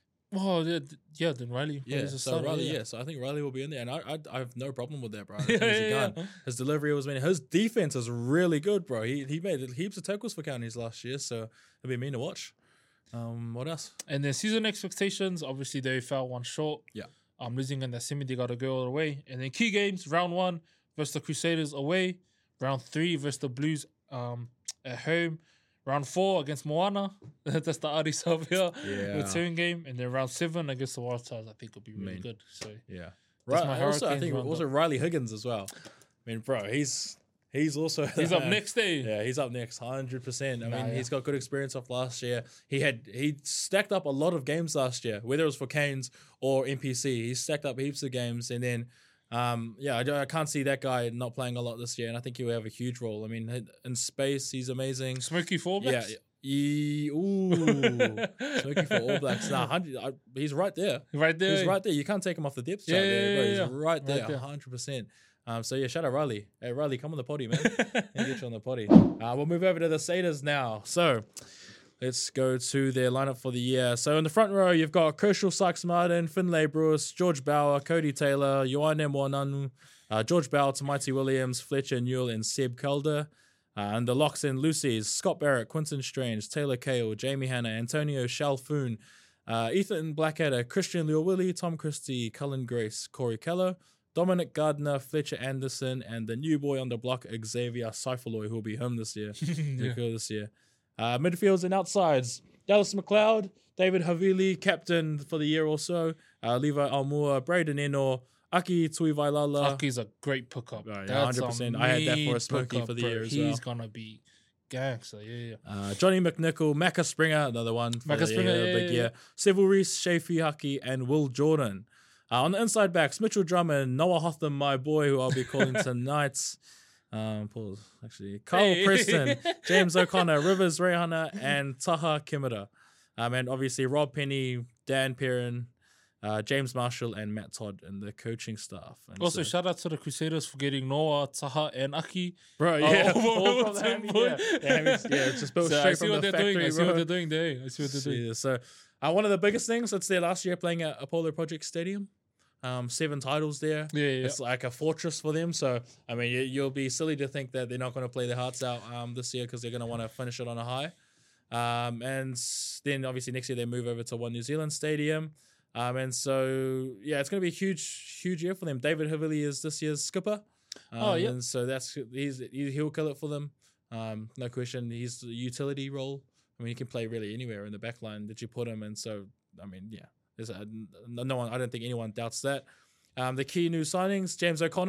Oh yeah, yeah. Then Riley, yeah. So starter, Riley, yeah. yeah. So I think Riley will be in there, and I, I, I have no problem with that, bro. yeah, he's yeah, a gun. Yeah. His delivery was mean. His defense is really good, bro. He he made heaps of tackles for counties last year, so it'll be mean to watch. Um, what else? And then season expectations, obviously they fell one short. Yeah. Um, losing in the semi, they got to go all the way. And then key games, round one versus the Crusaders away. Round three versus the Blues um, at home. Round four against Moana. That's the Adi Salvia yeah. return game. And then round seven against the Waratahs, I think will be really mean. good. So yeah. Right. Also, I think also up. Riley Higgins as well. I mean, bro, he's... He's also he's up next day. Yeah, he's up next, hundred percent. I nah, mean, yeah. he's got good experience off last year. He had he stacked up a lot of games last year, whether it was for Canes or N P C. He stacked up heaps of games, and then, um, yeah, I, I can't see that guy not playing a lot this year. And I think he will have a huge role. I mean, in space, he's amazing. Smoky for All Blacks. Yeah. He, ooh, smoky for All Blacks. Nah, hundred. He's right there. Right there. He's right there. You can't take him off the depth chart yeah, there, bro. Yeah, he's yeah. right there, right there. hundred percent. Um, so yeah, shout out Riley. Hey Riley, come on the potty, man. Let get you on the potty. Uh, we'll move over to the Satyrs now. So let's go to their lineup for the year. So in the front row, you've got Kershaw, Sykes Martin, Finlay Bruce, George Bauer, Cody Taylor, Ioane Moananu, uh, George Bauer, Tamaiti Williams, Fletcher Newell, and Seb Calder. Uh, and the locks in Lucy's Scott Barrett, Quinton Strange, Taylor Cale, Jamie Hanna, Antonio Shalfoon, uh, Ethan Blackadder, Christian Leo-Willie, Tom Christie, Cullen Grace, Corey Keller, Dominic Gardner, Fletcher Anderson, and the new boy on the block, Xavier Seifaloy, who will be home this year. yeah. this year. Uh, midfields and outsides, Dallas McLeod, David Havili, captain for the year or so, uh, Levi Almua, Braden Eno, Aki Tuivailala. Aki's a great pickup. Oh, yeah, one hundred percent. I had that for a smoky for the bro. year as He's well. He's going to be gangster, yeah, yeah. Uh, Johnny McNichol, Macca Springer, another one. For Macca the, Springer, yeah, yeah, big yeah, year. Seville Reese, Shea Fihaki, and Will Jordan. Uh, on the inside backs, Mitchell Drummond, Noah Hotham, my boy, who I'll be calling tonight. Um, pause, actually. Kyle Hey. Preston, James O'Connor, Rivers Rehana, and Taha Kimura. Um, and obviously Rob Penny, Dan Perrin, uh, James Marshall, and Matt Todd in the coaching staff. And Also, so, shout out to the Crusaders for getting Noah, Taha, and Aki. bro, yeah, Oh, all from Tim, the Hammy, boy. yeah, yeah, Hammy's- yeah, it's just built So I straight see from what the they're doing. factory, I see bro. what they're doing there. I see what they're doing. Yeah, so uh, one of the biggest things, it's their last year playing at Apollo Project Stadium. Um, seven titles there. Yeah, yeah. It's like a fortress for them. So, I mean, you, you'll be silly to think that they're not going to play their hearts out um, this year because they're going to want to finish it on a high. Um, and then obviously next year they move over to One New Zealand Stadium. Um, and so, yeah, it's going to be a huge, huge year for them. David Havili is this year's skipper. Um, Oh, yeah. And so that's he's he, he'll kill it for them. Um, no question. He's the utility role. I mean, he can play really anywhere in the back line that you put him. And so, I mean, yeah. There's a, no one. I don't think anyone doubts that. Um, the key new signings: James O'Connor,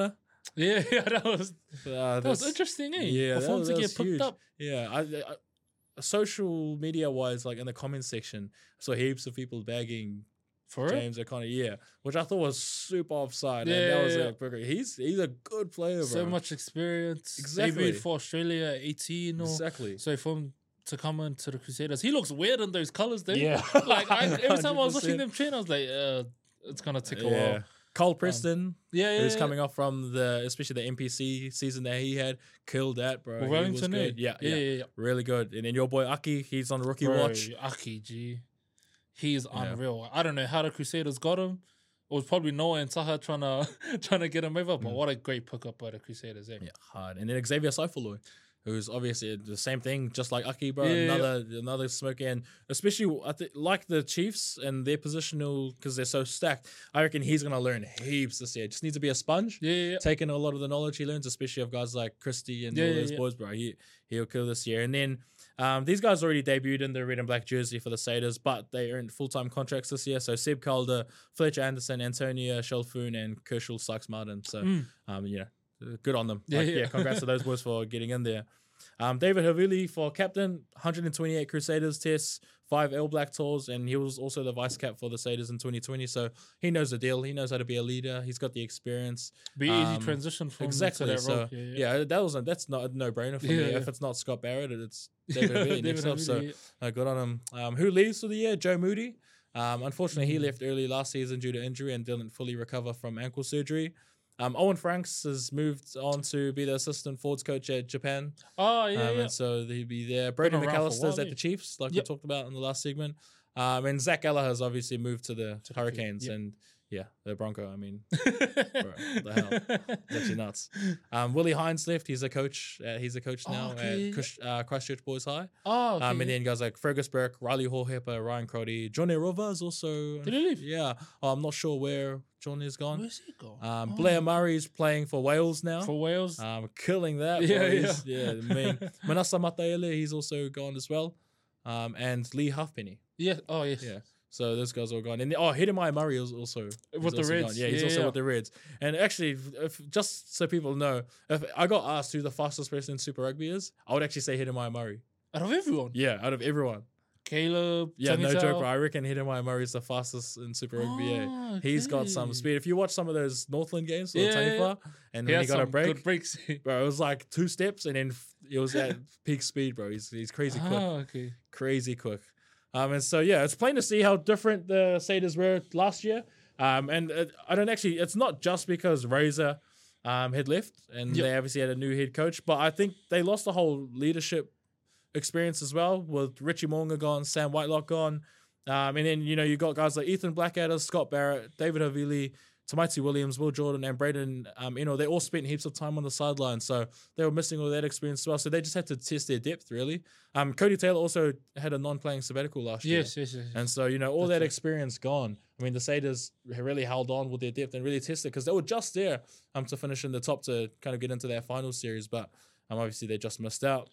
Yeah, yeah, that was Uh, that was that's- interesting, eh? Yeah, For that, him was- to that get was picked huge. up. Yeah, I, I, social media wise, like in the comment section, I saw heaps of people bagging For real? James O'Connor. Yeah, which I thought was super offside. Yeah, and that was yeah, like, bro, he's he's a good player, bro. So much experience. Exactly. Debuted for Australia at eighteen or Exactly. so for him to come into the Crusaders. He looks weird in those colours, though. Yeah. Like I, every time I was watching one hundred percent. them train, I was like, uh, it's gonna take a Yeah. while. Cole Preston, Yeah, yeah. who's yeah. coming off from the, especially the N P C season that he had, killed that, bro. Well, He was Wellington, eh? good. Yeah, yeah, yeah, yeah, yeah. really good. And then your boy Aki, he's on rookie Bro, watch. Aki G, he's Yeah. unreal. I don't know how the Crusaders got him. It was probably Noah and Taha trying to trying to get him over, but what a great pickup by the Crusaders. Eh? Yeah, hard. And then Xavier Saifulu, who's obviously the same thing, just like Aki, bro. Yeah, yeah, another another smoky, and especially I think like the Chiefs and their positional because they're so stacked. I reckon he's gonna learn heaps this year. Just needs to be a sponge. Yeah, yeah, yeah. Taking a lot of the knowledge he learns, especially of guys like Christie and Yeah, all yeah, those yeah. boys, bro. He he'll kill this year. And then um, these guys already debuted in the red and black jersey for the Satyrs, but they earned full time contracts this year. So Seb Calder, Fletcher Anderson, Antonia Shelfoon, and Kershal Sykes Martin. So Mm. um, you know, good on them. Yeah, Like, yeah. yeah, congrats to those boys for getting in there. Um, David Havili for captain, one hundred twenty-eight Crusaders tests, five All Black tours, and he was also the vice cap for the Satyrs in twenty twenty. So he knows the deal. He knows how to be a leader. He's got the experience. Be easy Um, transition from Exactly. to that So role. yeah, Yeah, yeah. that was a, that's not a no brainer for Yeah, me. yeah. If it's not Scott Barrett, it's David Havili next David up. So Havili, uh, good on him. Um, who leaves for the year? Joe Moody. Um, unfortunately, Mm. he left early last season due to injury and didn't fully recover from ankle surgery. Um, Owen Franks has moved on to be the assistant forwards coach at Japan. Oh yeah, Um, yeah. and so he'll be there. Brady around for a McAllister's while, at yeah. the Chiefs, like Yep. we talked about in the last segment. Um, and Zach Gallagher's obviously moved to the the Hurricanes. Yep. And yeah, the Bronco. I mean, the hell? It's actually nuts. Um, Willie Hines left. He's a coach. Uh, he's a coach Oh, now okay. at Cush, uh, Christchurch Boys High. Oh, okay. Um, and then guys like Fergus Burke, Riley Horhepper, Ryan Crotty, Johnny Rova is also. Did he leave? Yeah. Oh, I'm not sure where Johnny's gone. Where's he gone? Um, Oh. Blair Murray's playing for Wales now. For Wales. Um, killing that. Yeah, bro. yeah. He's- yeah. I mean, Manasa Mataele, he's also gone as well. Um, and Lee Halfpenny. yeah. Oh yes. Yeah. So those guys are all gone. And oh, Hidemai Murray is also With he's the also Reds. gone. Yeah, he's Yeah, also yeah. with the Reds. And actually, if, if- just so people know, if I got asked who the fastest person in Super Rugby is, I would actually say Hidemai Murray. Out of everyone. Yeah, out of everyone. Caleb. Yeah, no Tangitao. joke, bro. I reckon Hidemai Murray is the fastest in Super Rugby. Yeah. Ah, He's got some okay. speed. If you watch some of those Northland games, or Yeah, yeah, Taniwha, and He when he had got a some break, Good breaks. bro, it was like two steps, and then f- it was at peak speed, bro. He's he's crazy quick, Ah, okay. crazy quick. Um, and so yeah, it's plain to see how different the Satyrs were last year. Um, and uh, I don't actually. It's not just because Razor um had left, and Yep. they obviously had a new head coach, but I think they lost the whole leadership experience as well with Richie Moonga gone, Sam Whitelock gone. Um, and then, you know, you got guys like Ethan Blackadder, Scott Barrett, David Havili, Tamaiti Williams, Will Jordan, and Braden, um, you know, they all spent heaps of time on the sideline. So they were missing all that experience as well. So they just had to test their depth, really. Um, Cody Taylor also had a non-playing sabbatical last year. Yes, yes, yes. yes. And so, you know, all That's that right. experience gone. I mean, the Satyrs really held on with their depth and really tested because they were just there um, to finish in the top to kind of get into their final series. But um, obviously they just missed out.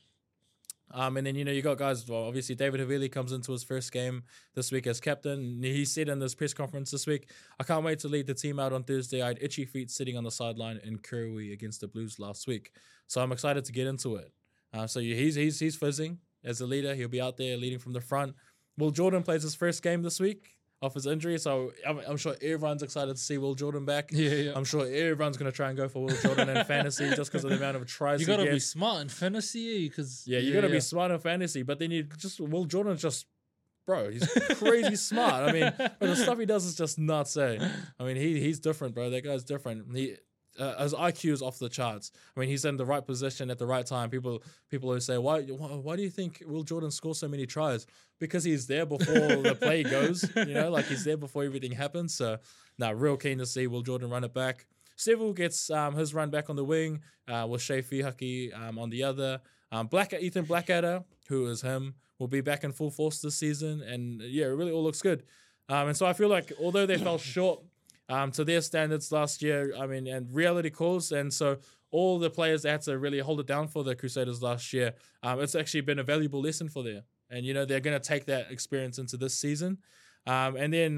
Um, and then, you know, you got guys, well, obviously David Havili comes into his first game this week as captain. He said in this press conference this week, I can't wait to lead the team out on Thursday. I had itchy feet sitting on the sideline in Kurui against the Blues last week. So I'm excited to get into it. Uh, so yeah, he's, he's, he's fizzing as a leader. He'll be out there leading from the front. Will Jordan plays his first game this week off his injury. So I'm, I'm sure everyone's excited to see Will Jordan back. Yeah, yeah. I'm sure everyone's going to try and go for Will Jordan in fantasy just because of the amount of tries You he gotta gets. be smart in fantasy because Yeah, you got to be smart in fantasy, but then you just Will Jordan's just, bro, he's crazy smart. I mean, but the stuff he does is just nuts. Eh? I mean, he he's different, bro. That guy's different. He uh, his I Q is off the charts. I mean, he's in the right position at the right time. People people always say, why why, why do you think Will Jordan scores so many tries? Because he's there before the play goes. You know, like he's there before everything happens. So, now nah, real keen to see Will Jordan run it back. Seville gets um, his run back on the wing uh, with Shea Fihaki um, on the other. Um, Black Ethan Blackadder, who is him, will be back in full force this season. And yeah, it really all looks good. Um, and so I feel like although they fell short um, to their standards last year, I mean, and reality calls, and so all the players that had to really hold it down for the Crusaders last year, um, it's actually been a valuable lesson for them. And, you know, they're going to take that experience into this season. Um, and then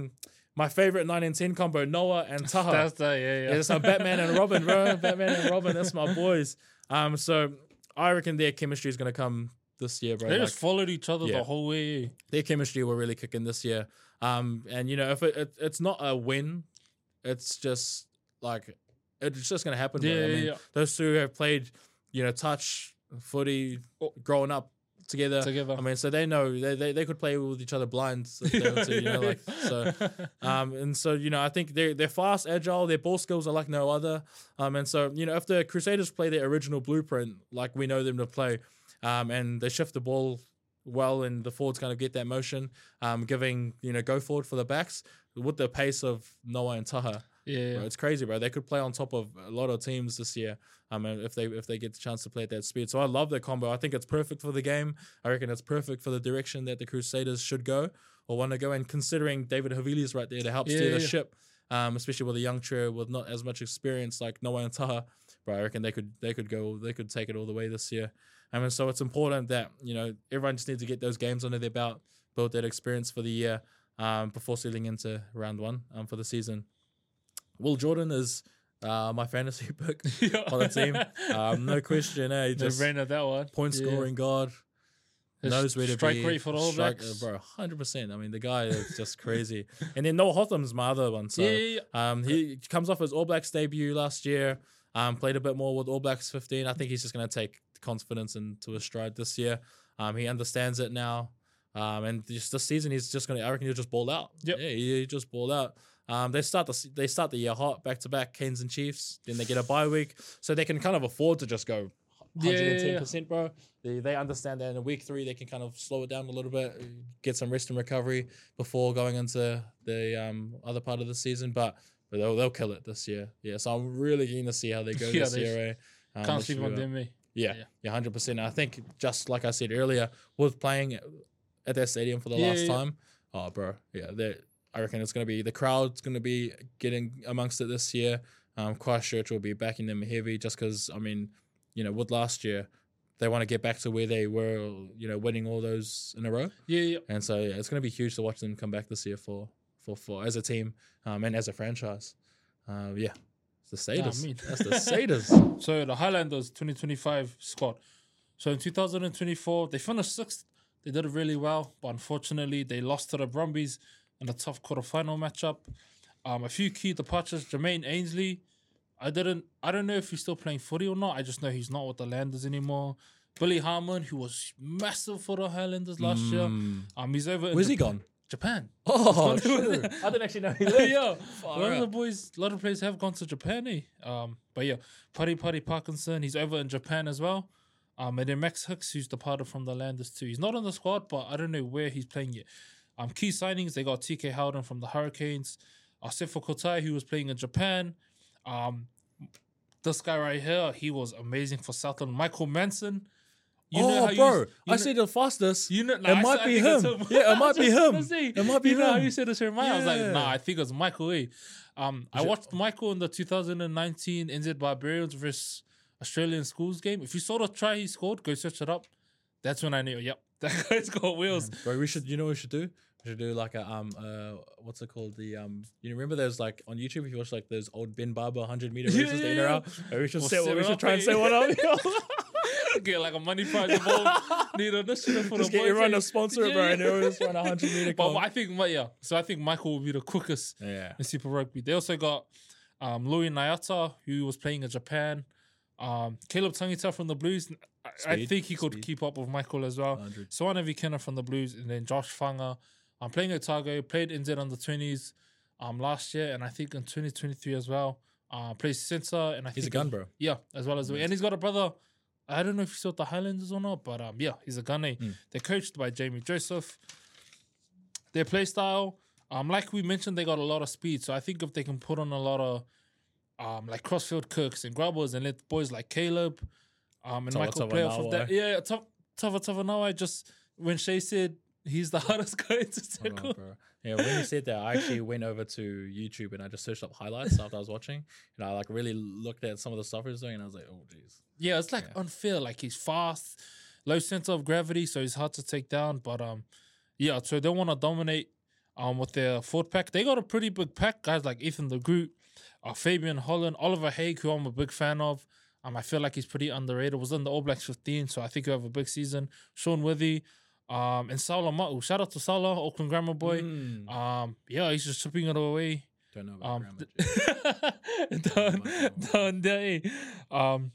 my favorite nine and ten combo, Noah and Taha. That's the, yeah, yeah. Yeah, it's like Batman and Robin, bro. Batman and Robin. That's my boys. Um, so I reckon their chemistry is gonna come this year, bro. They Like, just followed each other yeah. the whole way. their chemistry will really kick in this year. Um, and you know, if it, it it's not a win, it's just like it's just gonna happen. Yeah, bro. I yeah, mean, yeah. those two have played, you know, touch footy, growing up together. Together. I mean, so they know they, they, they could play with each other blind. So they were to, you know, like so. Um, and so you know, I think they're they're fast, agile. Their ball skills are like no other. Um, and so you know, if the Crusaders play their original blueprint like we know them to play, um, and they shift the ball well, and the forwards kind of get that motion, um, giving you know go forward for the backs with the pace of Noah and Taha. Yeah, Bro, it's crazy, bro. They could play on top of a lot of teams this year. Um, and if they if they get the chance to play at that speed, so I love their combo. I think it's perfect for the game. I reckon it's perfect for the direction that the Crusaders should go or want to go. And considering David Havili is right there to help Yeah, steer the yeah. ship, um, especially with a young trio with not as much experience like Noah and Taha, bro, I reckon they could they could go they could take it all the way this year. I mean, so it's important that you know everyone just needs to get those games under their belt, build that experience for the year, um, before settling into round one, um, for the season. Will Jordan is uh, my fantasy pick on the team. Um, no question, eh? They Just ran at that one. point Yeah. scoring guard, His knows where to strike be. rate for the All strike- Blacks. uh, bro, one hundred percent. I mean, the guy is just crazy. And then Noah Hotham's my other one. So Yeah, yeah, yeah. um, he comes off his All Blacks debut last year. Um, played a bit more with All Blacks fifteen. I think he's just going to take confidence into his stride this year. Um, he understands it now. Um, and just this season, he's just going to. I reckon he'll just ball out. Yep. Yeah, he, he just ball out. Um, they start the se- they start the year hot, back to back, Canes and Chiefs. Then they get a bye week, so they can kind of afford to just go one Yeah, yeah, hundred yeah. ten percent, bro. They they understand that in a week three they can kind of slow it down a little bit, get some rest and recovery before going into the um other part of the season. But but they'll they'll kill it this year. Yeah, so I'm really keen to see how they go Yeah, this they year. Eh? Um, Can't this sleep should on be- them, me. Yeah, Yeah. yeah, hundred percent. I think just like I said earlier, with playing at that stadium for the Yeah, last yeah. time, oh, bro, yeah, they. I reckon it's gonna be the crowd's gonna be getting amongst it this year. Um, Christchurch will be backing them heavy, just because I mean, you know, with last year, they want to get back to where they were, you know, winning all those in a row, Yeah, yeah. and so yeah, it's gonna be huge to watch them come back this year for for for as a team, um, and as a franchise. Uh, yeah, it's the status. mean. That's the status. So the Highlanders twenty twenty-five squad. So in two thousand twenty-four, they finished sixth. They did it really well, but unfortunately, they lost to the Brumbies in a tough quarterfinal matchup. Um, a few key departures. Jermaine Ainsley. I didn't. I don't know if he's still playing footy or not. I just know he's not with the Landers anymore. Billy Harmon, who was massive for the Highlanders last year. Mm. Um, he's over. in Where's he Japan- gone? Japan. Oh, He's gone- true. I didn't actually know he lived. yeah, Far a lot of the out. boys, a lot of players have gone to Japan. Eh? Um, but yeah, Putty Putty Parkinson, he's over in Japan as well. Um, and then Max Hicks, who's departed from the Landers too. He's not on the squad, but I don't know where he's playing yet. Um, key signings, they got T K Howden from the Hurricanes, uh, Sefo Kotai, who was playing in Japan. Um, this guy right here, he was amazing for Southland. Michael Manson. You oh, how bro, you, you I know, said it fastest. you know, it might be him. Yeah, it might be him. It might be you know how him. you said this in I was like, Yeah. nah, I think it was Michael A. Um, I it- watched Michael in the two thousand nineteen N Z Barbarians versus Australian Schools game. If you saw the try he scored, go search it up. That's when I knew, yep, that guy's got wheels. Bro, we should. You know what we should do? We should do like a um uh what's it called? The um you remember there's like on YouTube if you watch like those old Ben Barber hundred meter Yeah, races yeah, in yeah. or out. We should We'll set, set we it should up, try and eh? set one up. Get like a money prize involved. Need an initiative for Just the get boys, everyone eh? to sponsor it, bro, and everyone just run a hundred meter. But comp. I think, but yeah, so I think Michael will be the quickest Yeah. in Super Rugby. They also got um, Louis Nayata, who was playing in Japan. Um, Caleb Tangita from the Blues. I, I Speed, think he could speed. keep up with Michael as well. one hundred. Swana Vikena from the Blues, and then Josh Fanga. I'm playing Otago, played N Z under twenties um, last year, and I think in twenty twenty-three as well. Uh, plays centre, and I He's a think gun, bro. yeah, as well as and he's got a brother. I don't know if he's with the Highlanders or not, but um, yeah, he's a gunner. Mm. They're coached by Jamie Joseph. Their play style, um, like we mentioned, they got a lot of speed. So I think if they can put on a lot of um, like crossfield kicks and grubbers and let boys like Caleb um, and Tava Michael Tava play off of Nawai. that. Yeah, Tava Tava Tava Nawai, just when Shay said he's the hardest guy to Hold on, tackle. bro. Yeah, when you said that, I actually went over to YouTube and I just searched up highlights after I was watching. And I like really looked at some of the stuff he was doing and I was like, oh, jeez. Yeah, it's like Yeah. unfair. Like he's fast, low center of gravity, so he's hard to take down. But um, yeah, so they want to dominate. um, with their forward pack. They got a pretty big pack. Guys like Ethan de Groot, uh, Fabian Holland, Oliver Haig, who I'm a big fan of. Um, I feel like he's pretty underrated. Was in the All Blacks fifteen, so I think he'll have a big season. Sean Withy, um, and Salah Ma'u. Shout out to Salah, Auckland Grammar boy. Mm. Um, yeah, he's just chipping it away. Don't know about Um, grammar. down, down there. Um,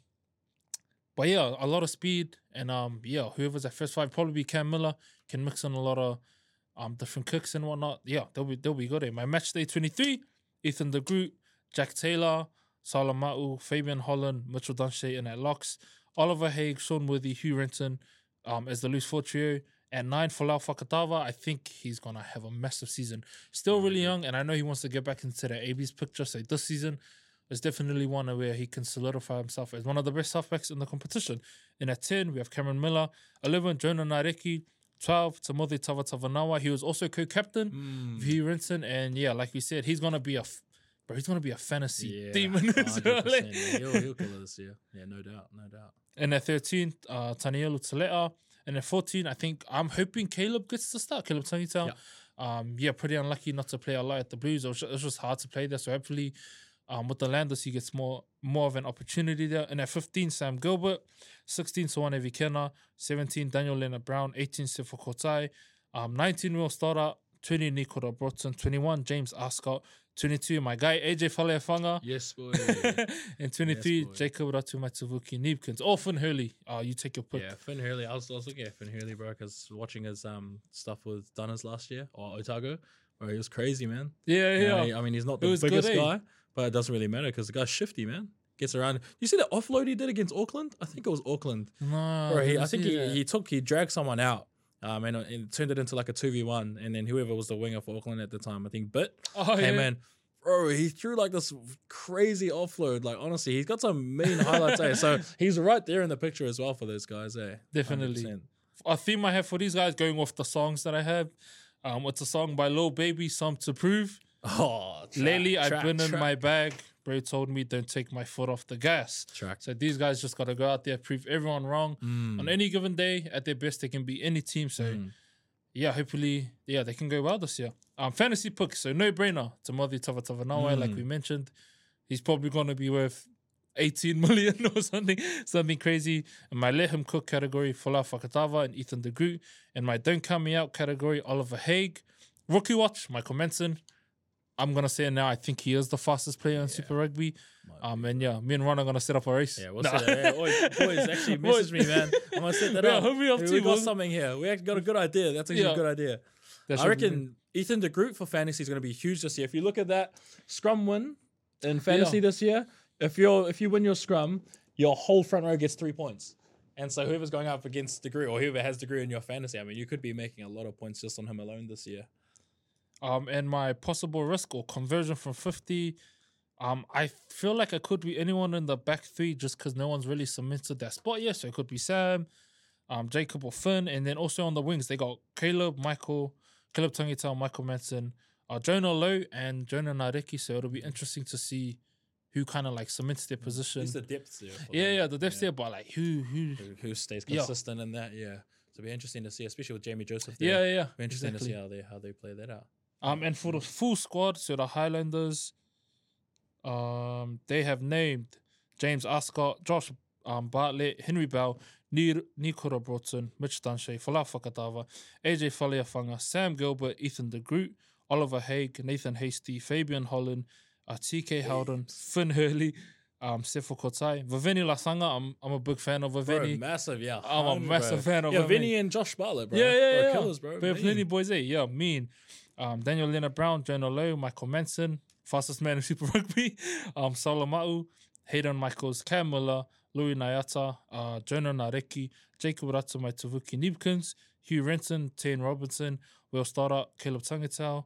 but yeah, a lot of speed, and um, yeah, whoever's at first five probably be Cam Miller. Can mix in a lot of um different kicks and whatnot. Yeah, they'll be they'll be good. Eh? My match day twenty-three: Ethan de Groot, Jack Taylor, Salah Ma'u, Fabian Holland, Mitchell Dunshea in at locks, Oliver Haig, Sean Withy, Hugh Renton, um, as the loose four trio. At nine, Folau Fakatava, I think he's going to have a massive season. Still really young, and I know he wants to get back into the A B's picture. So this season is definitely one where he can solidify himself as one of the best halfbacks in the competition. And at ten, we have Cameron Miller. eleven, Jonah Nareki. twelve, Timothy Tavatavanawa. He was also co-captain Mm. of Hugh Renton. And yeah, like we said, he's going to be a... F- Bro, he's going to be a fantasy Yeah, demon as well. one hundred percent. Yeah, he'll, he'll kill it this year. Yeah, no doubt, no doubt. And at thirteen, uh, Tanielu Taleta. And at fourteen, I think I'm hoping Caleb gets to start. Caleb Tangitau. Yeah. Um, yeah, pretty unlucky not to play a lot at the Blues. It was, it was just hard to play there. So hopefully, um, with the Landers, he gets more more of an opportunity there. And at fifteen, Sam Gilbert. sixteen, Sawane Vikena. seventeen, Daniel Leonard Brown. eighteen, Sefo Kotai. Um, nineteen, Will Stoddart. twenty, Nicola Broughton. twenty-one, James Ascott. twenty-two, my guy, A J Faleafanga. Yes, boy. And twenty-three, Yes, boy. Jacob Ratu Matsuvuki Neebkins. Or Finn Hurley. Uh, you take your pick. Yeah, Finn Hurley. I was, I was looking at Finn Hurley, bro, because watching his um stuff with Dunners last year, or Otago, bro, he was crazy, man. Yeah, yeah. Yeah, he- I mean, he's not the was good, biggest eh? guy, but it doesn't really matter because the guy's shifty, man. Gets around. You see the offload he did against Auckland? I think it was Auckland. No, Bro, he, I didn't think see he, that. he took, he dragged someone out. Um, and, and turned it into like a two v one, and then whoever was the winger for Auckland at the time, I think Bit. Oh, Hey yeah. man, bro, he threw like this crazy offload. Like honestly, he's got some mean highlights. Eh? So he's right there in the picture as well for those guys. Eh? Definitely. one hundred percent. A theme I have for these guys, going off the songs that I have. Um, it's a song by Lil Baby, Some to Prove. Oh, track, Lately, I've track, been in track, my bag. Bro told me, don't take my foot off the gas. track. So these guys just got to go out there, prove everyone wrong. Mm. On any given day, at their best, they can be any team. So, Mm. yeah, hopefully, yeah, they can go well this year. Um, fantasy picks, so no-brainer. Timothy Tavatavanawa, like Mm. we mentioned. He's probably going to be worth eighteen million or something, something crazy. In my Let Him Cook category, Folau Fakatava and Ethan de Groot. In my Don't Count Me Out category, Oliver Haig. Rookie watch, Michael Manson. I'm going to say it now, I think he is the fastest player in Super Rugby. Um, and yeah, me and Ron are going to set up a race. Yeah, we'll Nah. set it. Boys, boys, actually Boys. message me, man. I'm gonna set that Yeah, up. hook me up we too, got boys. something here. We actually got a good idea. That's actually Yeah. a good idea. That I should be- reckon Ethan de Groot for fantasy is going to be huge this year. If you look at that scrum win in fantasy Yeah. this year, if you're if you win your scrum, your whole front row gets three points. And so whoever's going up against de Groot or whoever has de Groot in your fantasy, I mean, you could be making a lot of points just on him alone this year. Um, and my possible risk or conversion from fifty, um, I feel like it could be anyone in the back three just because no one's really cemented that spot yet. So it could be Sam, um, Jacob or Finn. And then also on the wings, they got Caleb, Michael, Caleb Tangitau, Michael Manson, uh, Jonah Lowe and Jonah Nareki. So it'll be interesting to see who kind of like cements their position. It's the depth there. for Yeah, them. yeah, the depth there, but like who, who? Who, who stays Yeah. consistent in that, yeah. So it'll be interesting to see, especially with Jamie Joseph there. Yeah, yeah, yeah. Be interesting exactly. to see how they how they play that out. Um, and for the full squad, so the Highlanders, um, they have named James Ascott, Josh um, Bartlett, Henry Bell, Ni- Nicola Broughton, Mitch Dunshea, Folau Fakatava, A J Faleafanga, Sam Gilbert, Ethan de Groot, Oliver Haig, Nathan Hasty, Fabian Holland, uh, T K Howden, Finn Hurley, um, Sefo Kotai, Vaveni Lasanga. I'm I'm a big fan of Bro, Vaveni. massive, yeah. I'm a one hundred, massive bro. fan of Yeah, Vaveni. Vinny and Josh Bartlett, bro. Yeah, yeah, Bro, yeah. killers, bro. But Mean. plenty boys, eh? Yeah, mean. Um, Daniel Leonard Brown, Jonah Lowe, Michael Manson, fastest man in Super Rugby, um, Salamau, Hayden Michaels, Cam Miller, Louis Nayata, uh, Jonah Nareki, Jacob Ratumai Tavuki Neebkins, Hugh Renton, Tane Robinson, Will Stoddart, Caleb Tangitau.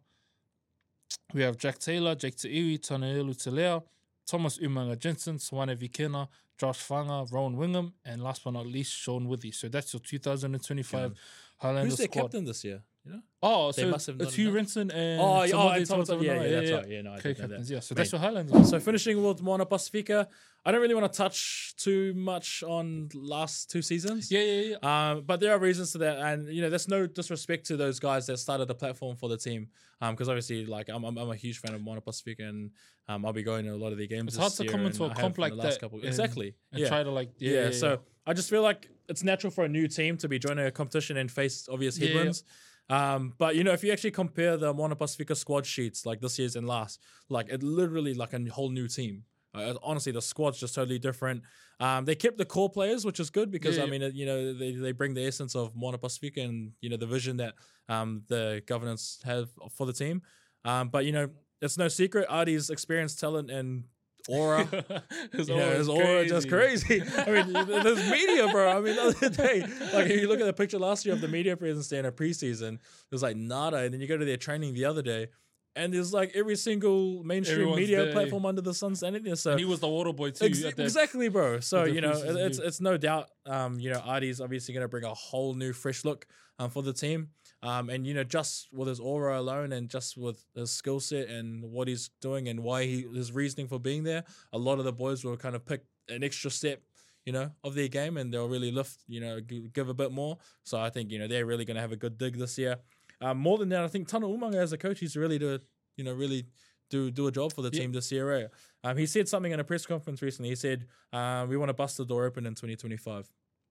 We have Jack Taylor, Jake Ta'iwi, Tanaelu Telea, Thomas Umanga Jensen, Swane Vikena, Josh Fanga, Rowan Wingham, and last but not least, Sean Withy. So that's your two thousand twenty-five Highlanders Who's their squad. captain this year? You know? Oh, They so must have it's not Hugh enough. Renson and Oh, yeah, oh, Tomoe and Tomoe- Tomoe yeah, Tomoe. yeah, that's right. Yeah, no, I Okay, did know captains. that. Yeah, so Mate. that's your Highlanders. So finishing with Moana Pacifica, I don't really want to touch too much on last two seasons. Yeah, yeah, yeah. Um, but there are reasons to that, and you know, there's no disrespect to those guys that started the platform for the team. Um, because obviously, like, I'm, I'm I'm a huge fan of Moana Pacifica, and um, I'll be going to a lot of their games. It's this hard to year, come and into a I have comp in like the last that couple. and- Exactly. And yeah. try to like, yeah, yeah, yeah, So I just feel like it's natural for a new team to be joining a competition and face obvious Yeah, yeah. headwinds. Um, but you know, if you actually compare the Moana Pacifica squad sheets, like this year's and last, like it literally like a whole new team. Uh, honestly, the squad's just totally different. Um, they kept the core players, which is good because Yeah, I yeah. mean, it, you know, they, they bring the essence of Moana Pacifica and you know the vision that um the governance have for the team. Um, but you know, it's no secret Artie's experience, talent, and aura. His You know, aura his is aura just crazy. I mean, there's media, bro. I mean, the other day, like if you look at the picture last year of the media presence there in a preseason, there's like nada, and then you go to their training the other day, and there's like every single mainstream Everyone's media there. platform under the sun standing there. So And he was the water boy too. Ex- at that- exactly, bro. So at the you know, preseason it- it's game. it's no doubt, um, you know, Artie's obviously going to bring a whole new, fresh look um, for the team. Um, and you know, just with his aura alone, and just with his skill set and what he's doing and why he his reasoning for being there, a lot of the boys will kind of pick an extra step, you know, of their game, and they'll really lift, you know, g- give a bit more. So I think you know they're really going to have a good dig this year. Um, more than that, I think Tana Umanga as a coach, he's really to you know really do do a job for the Yeah. team this year. Right? Um, he said something in a press conference recently. He said, um, "We want to bust the door open in twenty twenty-five."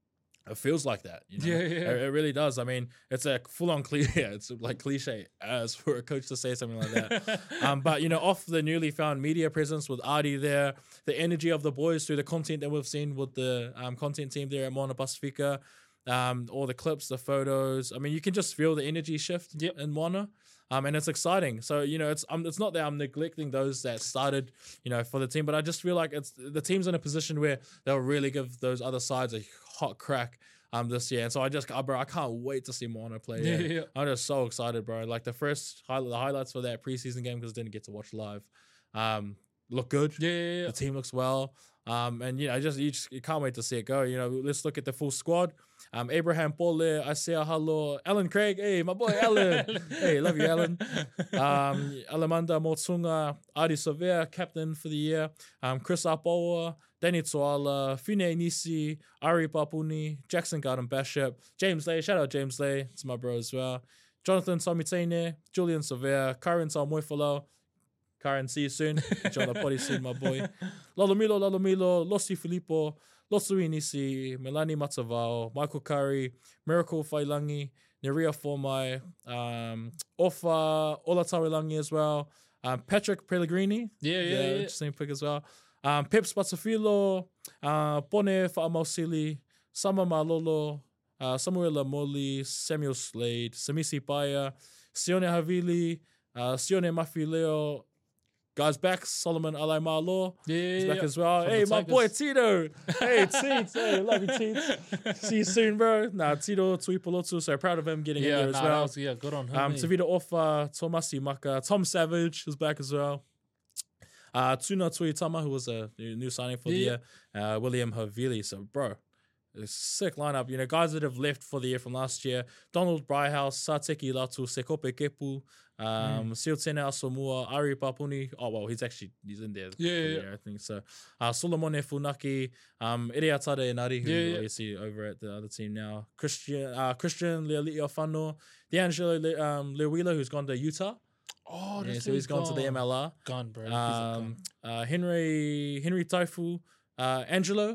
It feels like that, you know? Yeah, yeah. It, it really does. I mean, it's a full-on cliche. It's like cliche as for a coach to say something like that. um, but you know, off the newly found media presence with Artie there, the energy of the boys through the content that we've seen with the um, content team there at Moana Pacifica, um, all the clips, the photos. I mean, you can just feel the energy shift Yep. in Moana. Um, and it's exciting. So you know, it's um, it's not that I'm neglecting those that started, you know, for the team, but I just feel like it's the team's in a position where they'll really give those other sides a hot crack um this year. And so I just, oh, bro, I can't wait to see Moana play. Yeah, Yeah, yeah. I'm just so excited, bro. Like the first highlight, the highlights for that preseason game because I didn't get to watch live. Um, look good. Yeah, yeah, yeah. The team looks well. Um, and you know, I just you just you can't wait to see it go. You know, let's look at the full squad. Um, Abraham Pole, Isaiah Halo, Alan Craig, hey, my boy Alan. Hey, love you, Alan. Um, Alamanda Motsunga, Adi Savea, captain for the year. Um, Chris Apoa, Danny Tsoala, Fine Nisi, Ari Papuni, Jackson Garden Bishop, James Lay, shout out James Lay, it's my bro as well. Jonathan Samitene, Julian Savea, Karen Salmoifalo. Karen, see you soon. Join the potty soon, my boy. Lalomilo, Lalomilo, Losi Filippo, Losui Nisi, Melanie Matavao, Michael Curry, Miracle Failangi, Neria Formai, um, Ofa, Ola Tawilangi as well, um, Patrick Pellegrini. Yeah, yeah, yeah. Interesting pick as well. Um, Pep Spatsafilo, uh, Pone Fa'amausili, Sama Malolo, uh, Samuel Lamoli, Samuel Slade, Samisi Paya, Sione Havili, uh, Sione Mafileo, guys back, Solomon Alaimalo. Yeah, yeah, He's back yeah. as well. From Hey, the my boy Tigers. Tito. Hey, Teets. Hey, love you, Teets. See you soon, bro. Nah, Tito Tuipolotu. So proud of him getting in Yeah, there nah, as that well. was, yeah, good on him. Um, eh. Tavita Ofa, Tomasi Maka, Tom Savage is back as well. Uh, Tuna Tuitama, who was a new new signing for Yeah. the year. Uh, William Havili. So, bro, a sick lineup. You know, guys that have left for the year from last year. Donald Bryhouse, Sateki Latu, Sekope Kepu, um, Siotene Asomua, Ari Papuni. Oh, well, he's actually, he's in there. Yeah, for the yeah, year, I think so. Uh, Solomone Funaki, um, Iriatade Inari, who Yeah, yeah. obviously over at the other team now. Christian, uh, Christian Leolito Fano, D'Angelo Le, um, Lewila, who's gone to Utah. Oh, Yeah, that's so he's gone to the M L R. Gone, bro. He's a Um, gun. uh, Henry Henry Taifu, uh, Angelo.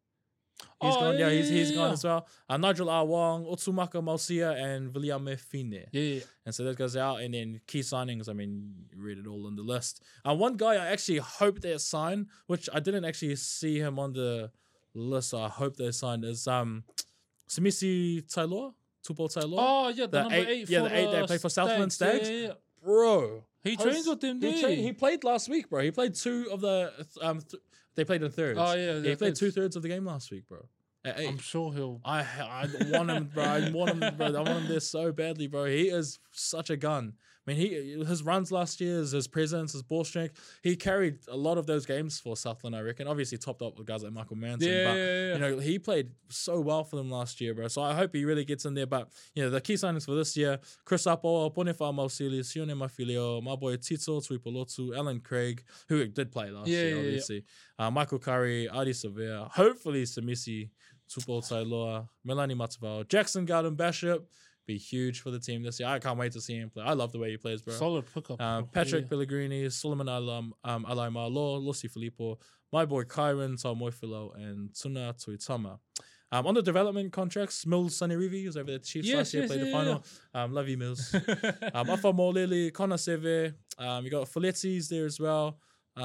He's Oh, gone. Yeah, yeah, he's he's yeah, gone yeah. as well. Uh, Nigel Awang, Otsumaka Mausia, and William Fine. Yeah, yeah. And so that goes out. And then key signings, I mean, you read it all on the list. Uh, one guy I actually hope they sign, which I didn't actually see him on the list, so I hope they signed, is um, Samisi Taylor, Tupo Taylor. Oh, yeah, the, The number eight- eight, yeah, for the eight that play for Southland Stags. Yeah, yeah, yeah. Bro. He Host- trains with them, He, dude. tra- he played last week, bro. He played two of the um. Th- they played in thirds. Oh, yeah, he the played thirds. two thirds of the game last week, bro. Hey, I'm sure he'll. I I want him, bro. I want him, bro. I want him there so badly, bro. He is such a gun. I mean, he his runs last year, his presence, his ball strength. He carried a lot of those games for Southland, I reckon. Obviously, topped up with guys like Michael Manson. Yeah, but, yeah, yeah. you know, he played so well for them last year, bro. So I hope he really gets in there. But, you know, the key signings for this year, Chris Apo, Ponefa Mausili, Sione Mafilio, my boy Tito Tuipolotu, Alan Craig, who did play last Yeah, year, yeah, yeah. obviously. Uh, Michael Curry, Adi Sevilla, hopefully Samisi, Tupo Tailoa, Melanie Matavao, Jackson Garden Bishop. Be huge for the team this year. I can't wait to see him play. I love the way he plays, bro. Solid pickup. Uh, bro. Patrick Yeah. Pellegrini, Solomon Alam, um, Alaima Law, Lucy Filippo, my boy Kyron, Tamoifilo, and Tuna Tuitama. Um, on the development contracts, Mills Sanirivi was over there. Chiefs Yes, last year, yes, played yeah, the yeah, final. Um, love you, Mills. um, Afa Molili, Connor Seve. Um, you got Felitsi's there as well.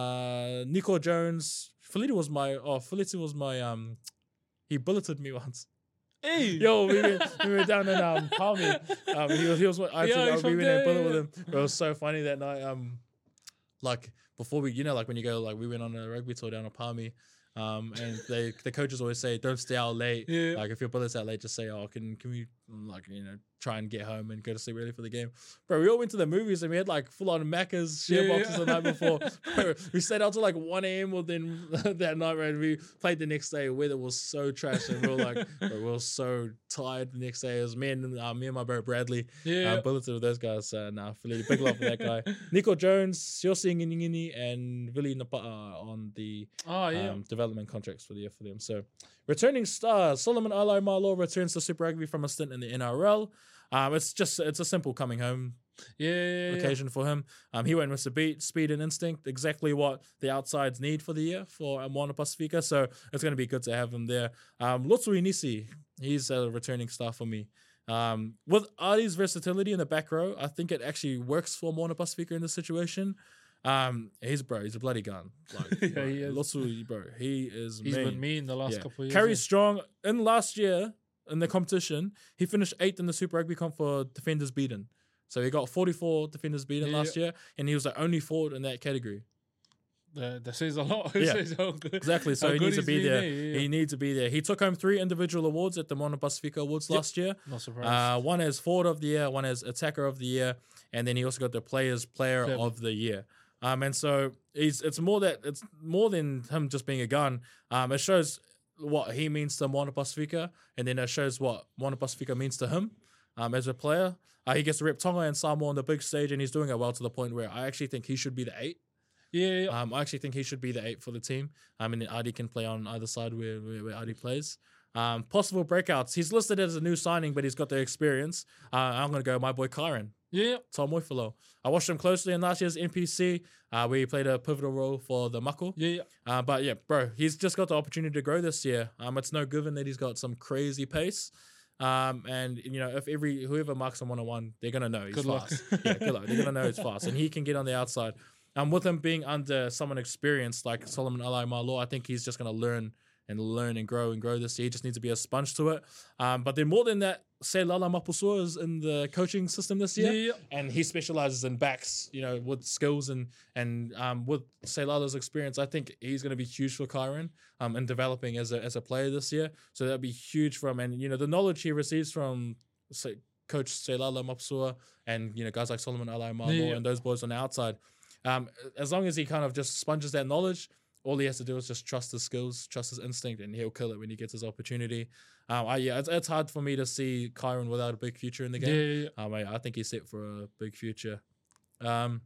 Uh, Nico Jones. Felitti was my. Oh, Felitti was my. Um, he bulleted me once. Hey. Yo, we were, we were down in um Palmy. Um, he was he was I Yeah, took, he's we from went there there, bullet yeah. with him. But it was so funny that night. Um, like before we, you know, like when you go, like we went on a rugby tour down in Palmy. Um, and they the coaches always say, don't stay out late. Yeah. Like if your bullet's out late, just say, oh, can can we like you know try and get home and go to sleep early for the game, bro. We all went to the movies and we had like full on Macca's share Yeah, boxes yeah. the night before. Bro, we stayed out till like one a.m. or then that night, right? We played the next day. Weather was so trash and we were like, bro, we were so tired the next day. It was me and uh, me and my bro Bradley. Yeah. Uh, bulleted with those guys. Uh, nah, Philly, big love for that guy. Nico Jones, Siosi Ngini, and Vili Napa'a on the Oh yeah. um, development contracts for the year for them. So, returning stars Solomon Alai Malo returns to Super Rugby from a stint in the N R L. Um, it's just it's a simple coming home yeah, yeah, yeah. occasion for him. Um, he went with the beat, speed, and instinct, exactly what the outsides need for the year for Moana Pacifica. So it's going to be good to have him there. Um, Lotsui Nisi, he's a returning star for me. Um, with Artie's versatility in the back row, I think it actually works for Moana Pacifica in this situation. Um, he's bro, he's a bloody gun. Like, Yeah, bro, he is. Lotsui, bro, he is He's mean. been mean the last Yeah. couple of years. Carry yeah. strong in last year in the competition. He finished eighth in the Super Rugby comp for defenders beaten. So he got forty-four defenders beaten Yeah, last year, and he was the only forward in that category. That, that says a lot. Yeah. It says how good, Exactly. So how he good needs to he's be been there. there, yeah, yeah. He needs to be there. He took home three individual awards at the Moana Pacifica Awards Yep. last year. Not surprised. Uh, one as forward of the year, one as attacker of the year, and then he also got the players player Clever. of the year. Um, and so he's it's more that it's more than him just being a gun. Um, it shows what he means to Moana Pacifica, and then it shows what Moana Pacifica means to him um, as a player. Uh, he gets to rep Tonga and Samoa on the big stage, and he's doing it well to the point where I actually think he should be the eight. yeah, yeah. Um, I actually think he should be the eight for the team. I mean, Adi can play on either side where where, where Adi plays. Um, possible breakouts. He's listed as a new signing, but he's got the experience. Uh, I'm gonna go my boy Kyron. yeah. Tom Moifalo. I watched him closely in last year's N P C, uh, where he played a pivotal role for the Mako. Yeah, yeah. Uh, but yeah, bro, he's just got the opportunity to grow this year. Um, it's no given that he's got some crazy pace. Um, and you know, if every whoever marks him one on one, they're gonna know he's Good luck. fast. Yeah, good luck. They're gonna know he's fast, and he can get on the outside. Um, with him being under someone experienced like Solomon Alai Malo, I think he's just gonna learn and learn and grow and grow this year. He just needs to be a sponge to it. Um, but then more than that, say Lala Mapusua is in the coaching system this year, Yeah, yeah. and he specializes in backs, you know, with skills and and um, with say Lala's experience. I think he's going to be huge for Kyron um, in developing as a as a player this year. So that'll be huge for him, and you know the knowledge he receives from say Coach Selala Mapusua and you know guys like Solomon Alai Malo Yeah, yeah. and those boys on the outside. Um, as long as he kind of just sponges that knowledge, all he has to do is just trust his skills, trust his instinct, and he'll kill it when he gets his opportunity. Um, I, yeah, it's, it's hard for me to see Kyron without a big future in the Yeah, game. yeah, yeah. Um, I, I think he's set for a big future. Um,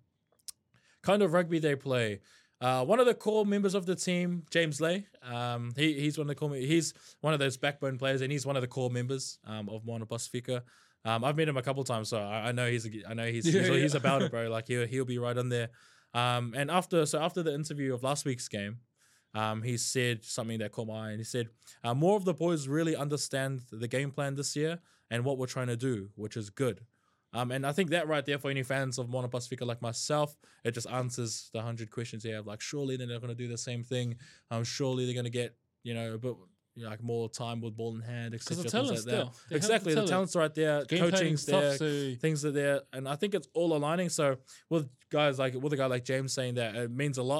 kind of rugby they play. Uh, one of the core members of the team, James Lay. Um, he he's one of the core. He's one of those backbone players, and he's one of the core members um, of Moana Pacifica. Um, I've met him a couple times, so I, I know he's a, I know he's Yeah, he's, yeah. he's about it, bro. Like he'll he'll be right on there. Um, and after so after the interview of last week's game, um, he said something that caught my eye, and he said, uh, "More of the boys really understand the game plan this year and what we're trying to do, which is good." Um, and I think that right there for any fans of Moana Pacifica like myself, it just answers the hundred questions you have. Like, surely they're not going to do the same thing. Um, surely they're going to get you know a bit you know, like more time with ball in hand, et Because cetera. the things talent's like that. there. They have the Exactly, the talent. talent's right there. Game Coaching's planning's there. tough, so Things are there, and I think it's all aligning. So with guys like with a guy like James saying that, it means a lot.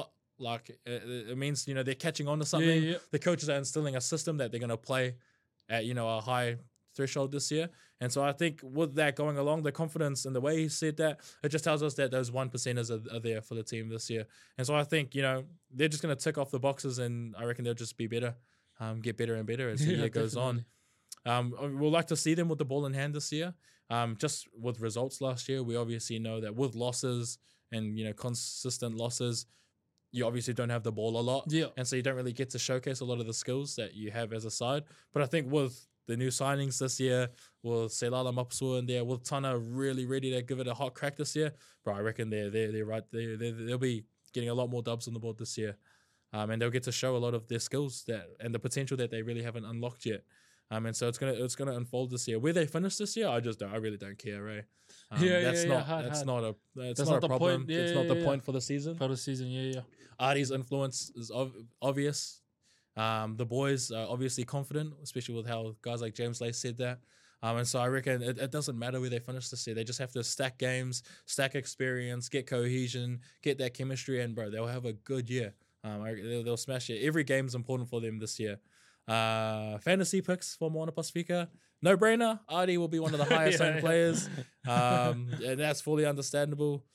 Like it, it means you know they're catching on to something. Yeah, yeah. The coaches are instilling a system that they're going to play at you know a high threshold this year. And so I think with that going along, the confidence and the way he said that, it just tells us that those one percenters are, are there for the team this year. And so I think, you know, they're just going to tick off the boxes, and I reckon they'll just be better, um, get better and better as the Yeah, year goes on. Um, we'll like to see them with the ball in hand this year. Um, just with results last year, we obviously know that with losses and, you know, consistent losses, you obviously don't have the ball a lot. Yeah. And so you don't really get to showcase a lot of the skills that you have as a side. But I think with the new signings this year, with Selala Mapusua in there, with Tana really ready to give it a hot crack this year, bro, I reckon they're, they're, they're right there. They're, they'll be getting a lot more dubs on the board this year. Um, and they'll get to show a lot of their skills that and the potential that they really haven't unlocked yet. Um, and so it's gonna it's gonna unfold this year. Where they finish this year, I just don't. I really don't care, right? Um, Yeah, that's yeah, not yeah, hard, that's hard. not a that's, That's not, not a the problem. point. Yeah, it's not yeah, the yeah. point for the season. For the season, yeah, yeah. Artie's influence is ov- obvious. Um, the boys are obviously confident, especially with how guys like James Lay said that. Um, and so I reckon it, it doesn't matter where they finish this year. They just have to stack games, stack experience, get cohesion, get that chemistry, and bro, they'll have a good year. Um, I, they'll, they'll smash it. Every game's important for them this year. Uh, fantasy picks for Moana Pasifika. No brainer. Artie will be one of the highest Yeah, owned yeah. players. Um, and that's fully understandable.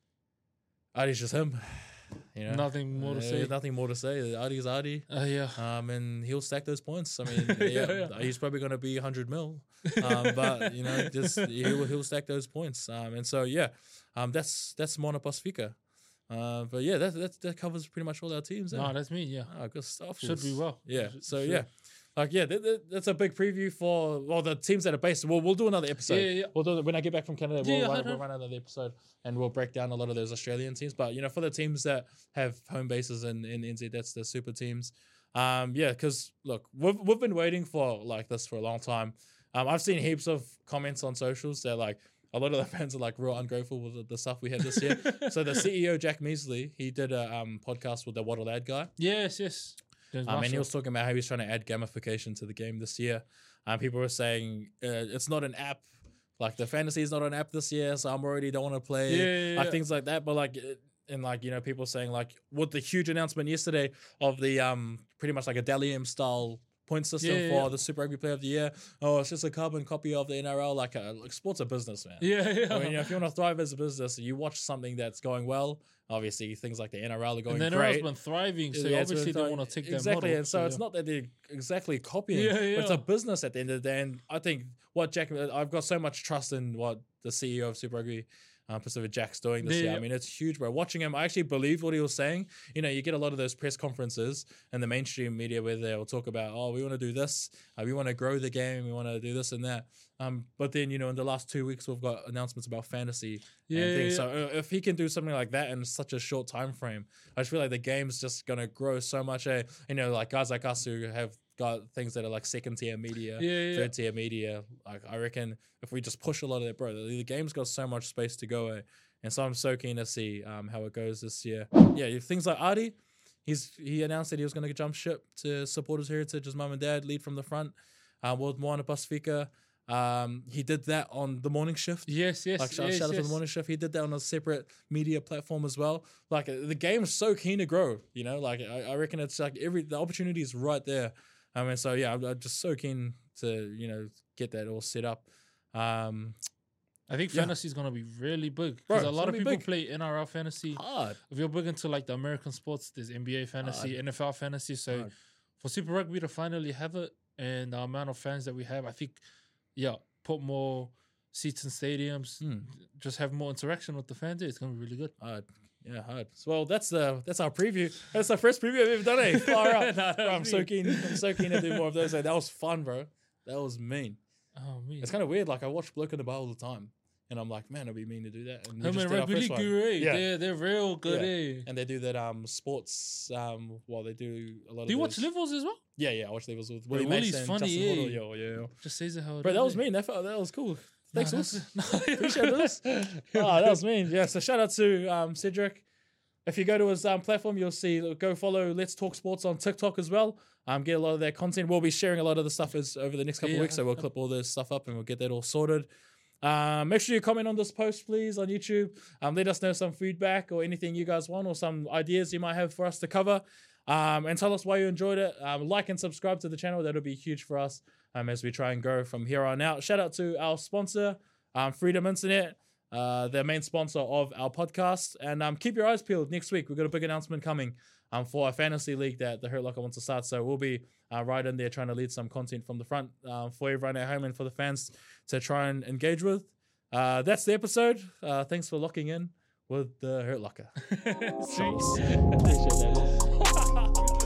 Artie's just him. You know? Nothing more to Uh, say. Nothing more to say. Artie's Artie. Uh, yeah. Um, and he'll stack those points. I mean, Yeah, yeah, yeah. he's probably going to be one hundred mil. Um, but, you know, just he'll, he'll stack those points. Um, and so, yeah, um, that's that's Moana Pasifika. Uh, but, yeah, that, that that covers pretty much all our teams. No, eh? that's me, yeah. Oh, good stuff. Should be well. Yeah. Should- So, should. yeah. Like, yeah, that, that, that's a big preview for, well, the teams that are based. We'll, we'll do another episode. Yeah, yeah, yeah. We'll do it when I get back from Canada. Yeah, We'll, yeah, run, hard, we'll hard. run another episode and we'll break down a lot of those Australian teams. But, you know, for the teams that have home bases in, in N Z, that's the super teams. Um, yeah, because, look, we've, we've been waiting for, like, this for a long time. Um, I've seen heaps of comments on socials that, like, a lot of the fans are, like, real ungrateful with the, the stuff we had this year. So the C E O, Jack Measley, he did a um, podcast with the Waddle Lad guy. Yes, yes. James Um, and he Marshall. was talking about how he was trying to add gamification to the game this year. Um, people were saying uh, it's not an app. Like the fantasy is not an app this year, so I'm already don't want to play. Yeah, yeah, Like yeah. things like that. But like, it- and like you know, people saying like with the huge announcement yesterday of the um pretty much like a Dalium style point system Yeah, yeah, for yeah. the Super Rugby Player of the Year. Oh, it's just a carbon copy of the N R L. Like, a, like sports a business, man. Yeah, yeah. I mean, you know, if you want to thrive as a business, you watch something that's going well. Obviously, things like the N R L are going and then great. has been thriving, so Yeah, it's obviously been they done- want to take that exactly, model. and so, it's yeah. not that they're exactly copying. Yeah, But it's a yeah. business at the end of the day, and I think what Jack, I've got so much trust in what the C E O of Super Rugby uh, Pacific Jack's doing this Yeah, year. I yeah. mean, it's huge, bro. Watching him, I actually believed what he was saying. You know, you get a lot of those press conferences in the mainstream media where they'll talk about, oh, we want to do this, uh, we want to grow the game, we want to do this and that. Um, but then, you know, in the last two weeks, we've got announcements about fantasy Yeah, and things. yeah, So uh, if he can do something like that in such a short time frame, I just feel like the game's just gonna grow so much. Eh? You know, like guys like us who have got things that are like second tier media, Yeah, yeah, yeah. third tier media. Like I reckon if we just push a lot of that, bro, the, the game's got so much space to go. Eh? And so I'm so keen to see um, how it goes this year. Yeah, things like Artie, he's he announced that he was going to jump ship to support his heritage, his mum and dad, lead from the front. Uh, with Moana Pasifika, um, he did that on the morning shift. Yes, yes, Like shout, yes, shout out to yes. the morning shift. He did that on a separate media platform as well. Like uh, the game's so keen to grow, you know. Like I, I reckon it's like every the opportunity is right there. I mean, so yeah, I'm, I'm just so keen to you know get that all set up. Um, I think Yeah. fantasy is gonna be really big Bro, because a it's lot gonna of be people big. play N R L fantasy. hard. If you're big into like the American sports, there's N B A fantasy, Hard. N F L fantasy. So Hard. for Super Rugby to finally have it and the amount of fans that we have, I think, yeah, put more seats in stadiums, Hmm. just have more interaction with the fans. It's gonna be really good. Hard. Yeah, hard. So, well, that's the that's our preview. That's the first preview I've ever done. Eh? Far out. Nah, Bro, I'm me. so keen. I'm so keen to do more of those. Like, that was fun, bro. That was mean. Oh man, It's kind of weird. Like I watch Bloke in the Bar all the time, and I'm like, man, it'd be mean to do that. And we him just and did our Rugby first League one. Guru, eh? Yeah. They're they're real good, Yeah. eh? And they do that um sports um while they do a lot of Do you watch those- levels as well? Yeah, yeah, I watch levels with Willie Willie's Mason, funny, Justin eh? Hoddle, yo, yeah. Just says it how it Bro, is, that was eh? mean. That felt, that was cool. Thanks, Nah, Wills. that's- nah, Appreciate this. Oh, that was mean. Yeah, so shout out to um Cedric. If you go to his um, platform, you'll see, go follow Let's Talk Sports on TikTok as well. Um, get a lot of their content. We'll be sharing a lot of the stuff as over the next couple Yeah. of weeks, so we'll clip all this stuff up and we'll get that all sorted. Um, make sure you comment on this post, please, on YouTube. Um, let us know some feedback or anything you guys want or some ideas you might have for us to cover. Um, and tell us why you enjoyed it. Um, like and subscribe to the channel. That'll be huge for us um, as we try and grow from here on out. Shout out to our sponsor, um, Freedom Internet, uh, the main sponsor of our podcast. And um, keep your eyes peeled. Next week, we've got a big announcement coming um, for a fantasy league that the Hurt Locker wants to start. So we'll be uh, right in there trying to lead some content from the front uh, for everyone at home and for the fans to try and engage with. Uh, that's the episode. Uh, thanks for locking in with the Hurt Locker. Jeez. Appreciate that.